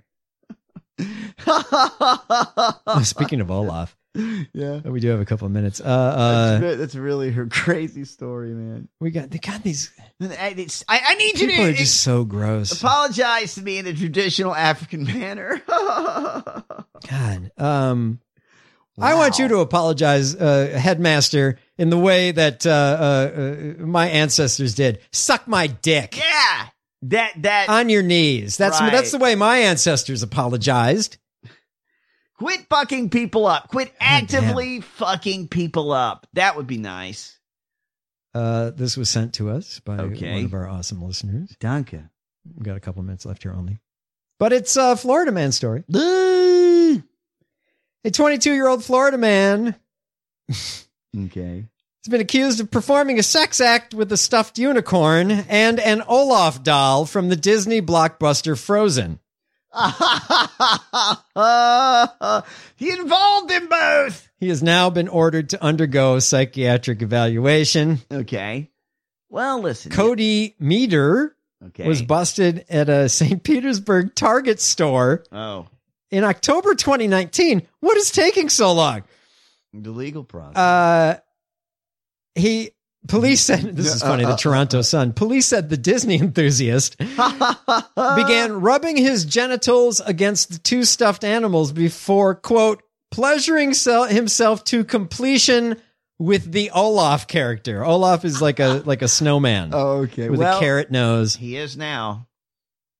Oh, speaking of Olaf, Yeah. we do have a couple of minutes. Uh, uh, that's, re- that's really her crazy story, man. we got they got these I, it's- I, I need you people to are just so gross. apologize to me in the traditional African manner. God, um, I want you to apologize, uh, headmaster, in the way that uh, uh, uh, my ancestors did. Suck my dick. Yeah. That that On your knees. That's Right. that's the way my ancestors apologized. Quit fucking people up. Quit actively fucking people up. That would be nice. Uh, this was sent to us by Okay. one of our awesome listeners. Danke. We've got a couple of minutes left here only. But it's a Florida man story. A twenty-two-year-old Florida man Okay. has been accused of performing a sex act with a stuffed unicorn and an Olaf doll from the Disney blockbuster Frozen. He involved in both. He has now been ordered to undergo psychiatric evaluation. Okay. Well, listen. Cody Meter Okay. was busted at a Saint Petersburg Target store Oh. in October twenty nineteen. What is taking so long? The legal process. Uh, he police said this is funny. The Toronto Sun police said the Disney enthusiast began rubbing his genitals against the two stuffed animals before quote pleasuring sel- himself to completion with the Olaf character. Olaf is like a like a snowman Oh, okay. with Well, a carrot nose. he is now.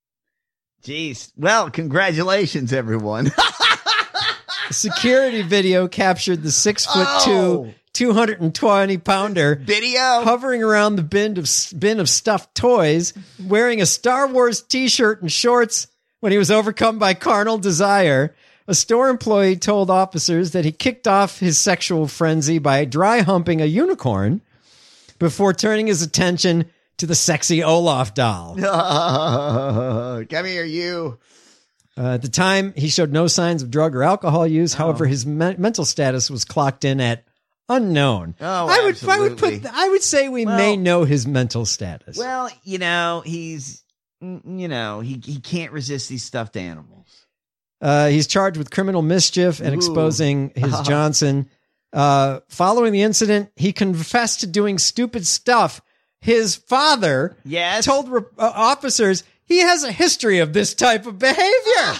Jeez. Well, congratulations, everyone. Security video captured the six foot two, Oh. two hundred twenty pounder Video? hovering around the bin of bin of stuffed toys, wearing a Star Wars t-shirt and shorts when he was overcome by carnal desire. A store employee told officers that he kicked off his sexual frenzy by dry humping a unicorn before turning his attention to the sexy Olaf doll. Come here, you. Uh, at the time, he showed no signs of drug or alcohol use. However, his me- mental status was clocked in at unknown. Oh, I would, I would absolutely. put, I would say we Well- may know his mental status. Well, you know, he's, mm, you know, he, he can't resist these stuffed animals. Uh, he's charged with criminal mischief and Ooh. exposing his Johnson. Uh, following the incident, he confessed to doing stupid stuff. His father Yes. told re- uh, officers he has a history of this type of behavior.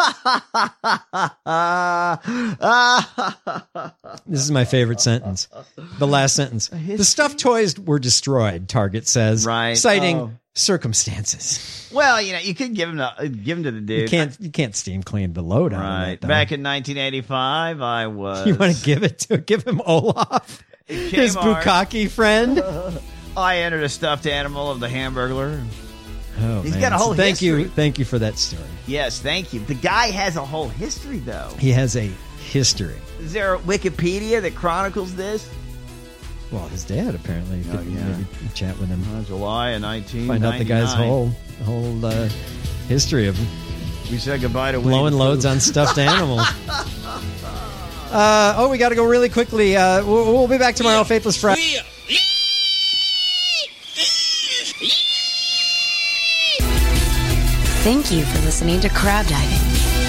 This is my favorite sentence. The last sentence. The stuffed toys were destroyed, Target says, Right. citing Oh. circumstances. Well, you know, you could give him to, give him to the dude. You can't you can't steam clean the load out of Right. it, though. Back in nineteen eighty-five, I was. You want to give it to give him Olaf, his Kmart. bukkake friend. I entered a stuffed animal of the Hamburglar. Oh, He's man. got a whole So thank history. you, thank you for that story. Yes, thank you. The guy has a whole history, though. He has a history. Is there a Wikipedia that chronicles this? Well, his dad apparently. You Oh, could yeah. maybe chat with him. Uh, July of nineteen Find out the guy's whole whole uh, history of We said goodbye to blowing Winnie the loads Pooh. on stuffed animals. uh, oh, we got to go really quickly. Uh, we'll, we'll be back tomorrow, Faithless Friday. Thank you for listening to Crab Diving.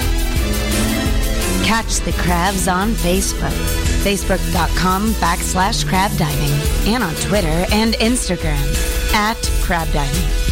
Catch the crabs on Facebook, facebook.com backslash crab diving, and on Twitter and Instagram at crab diving.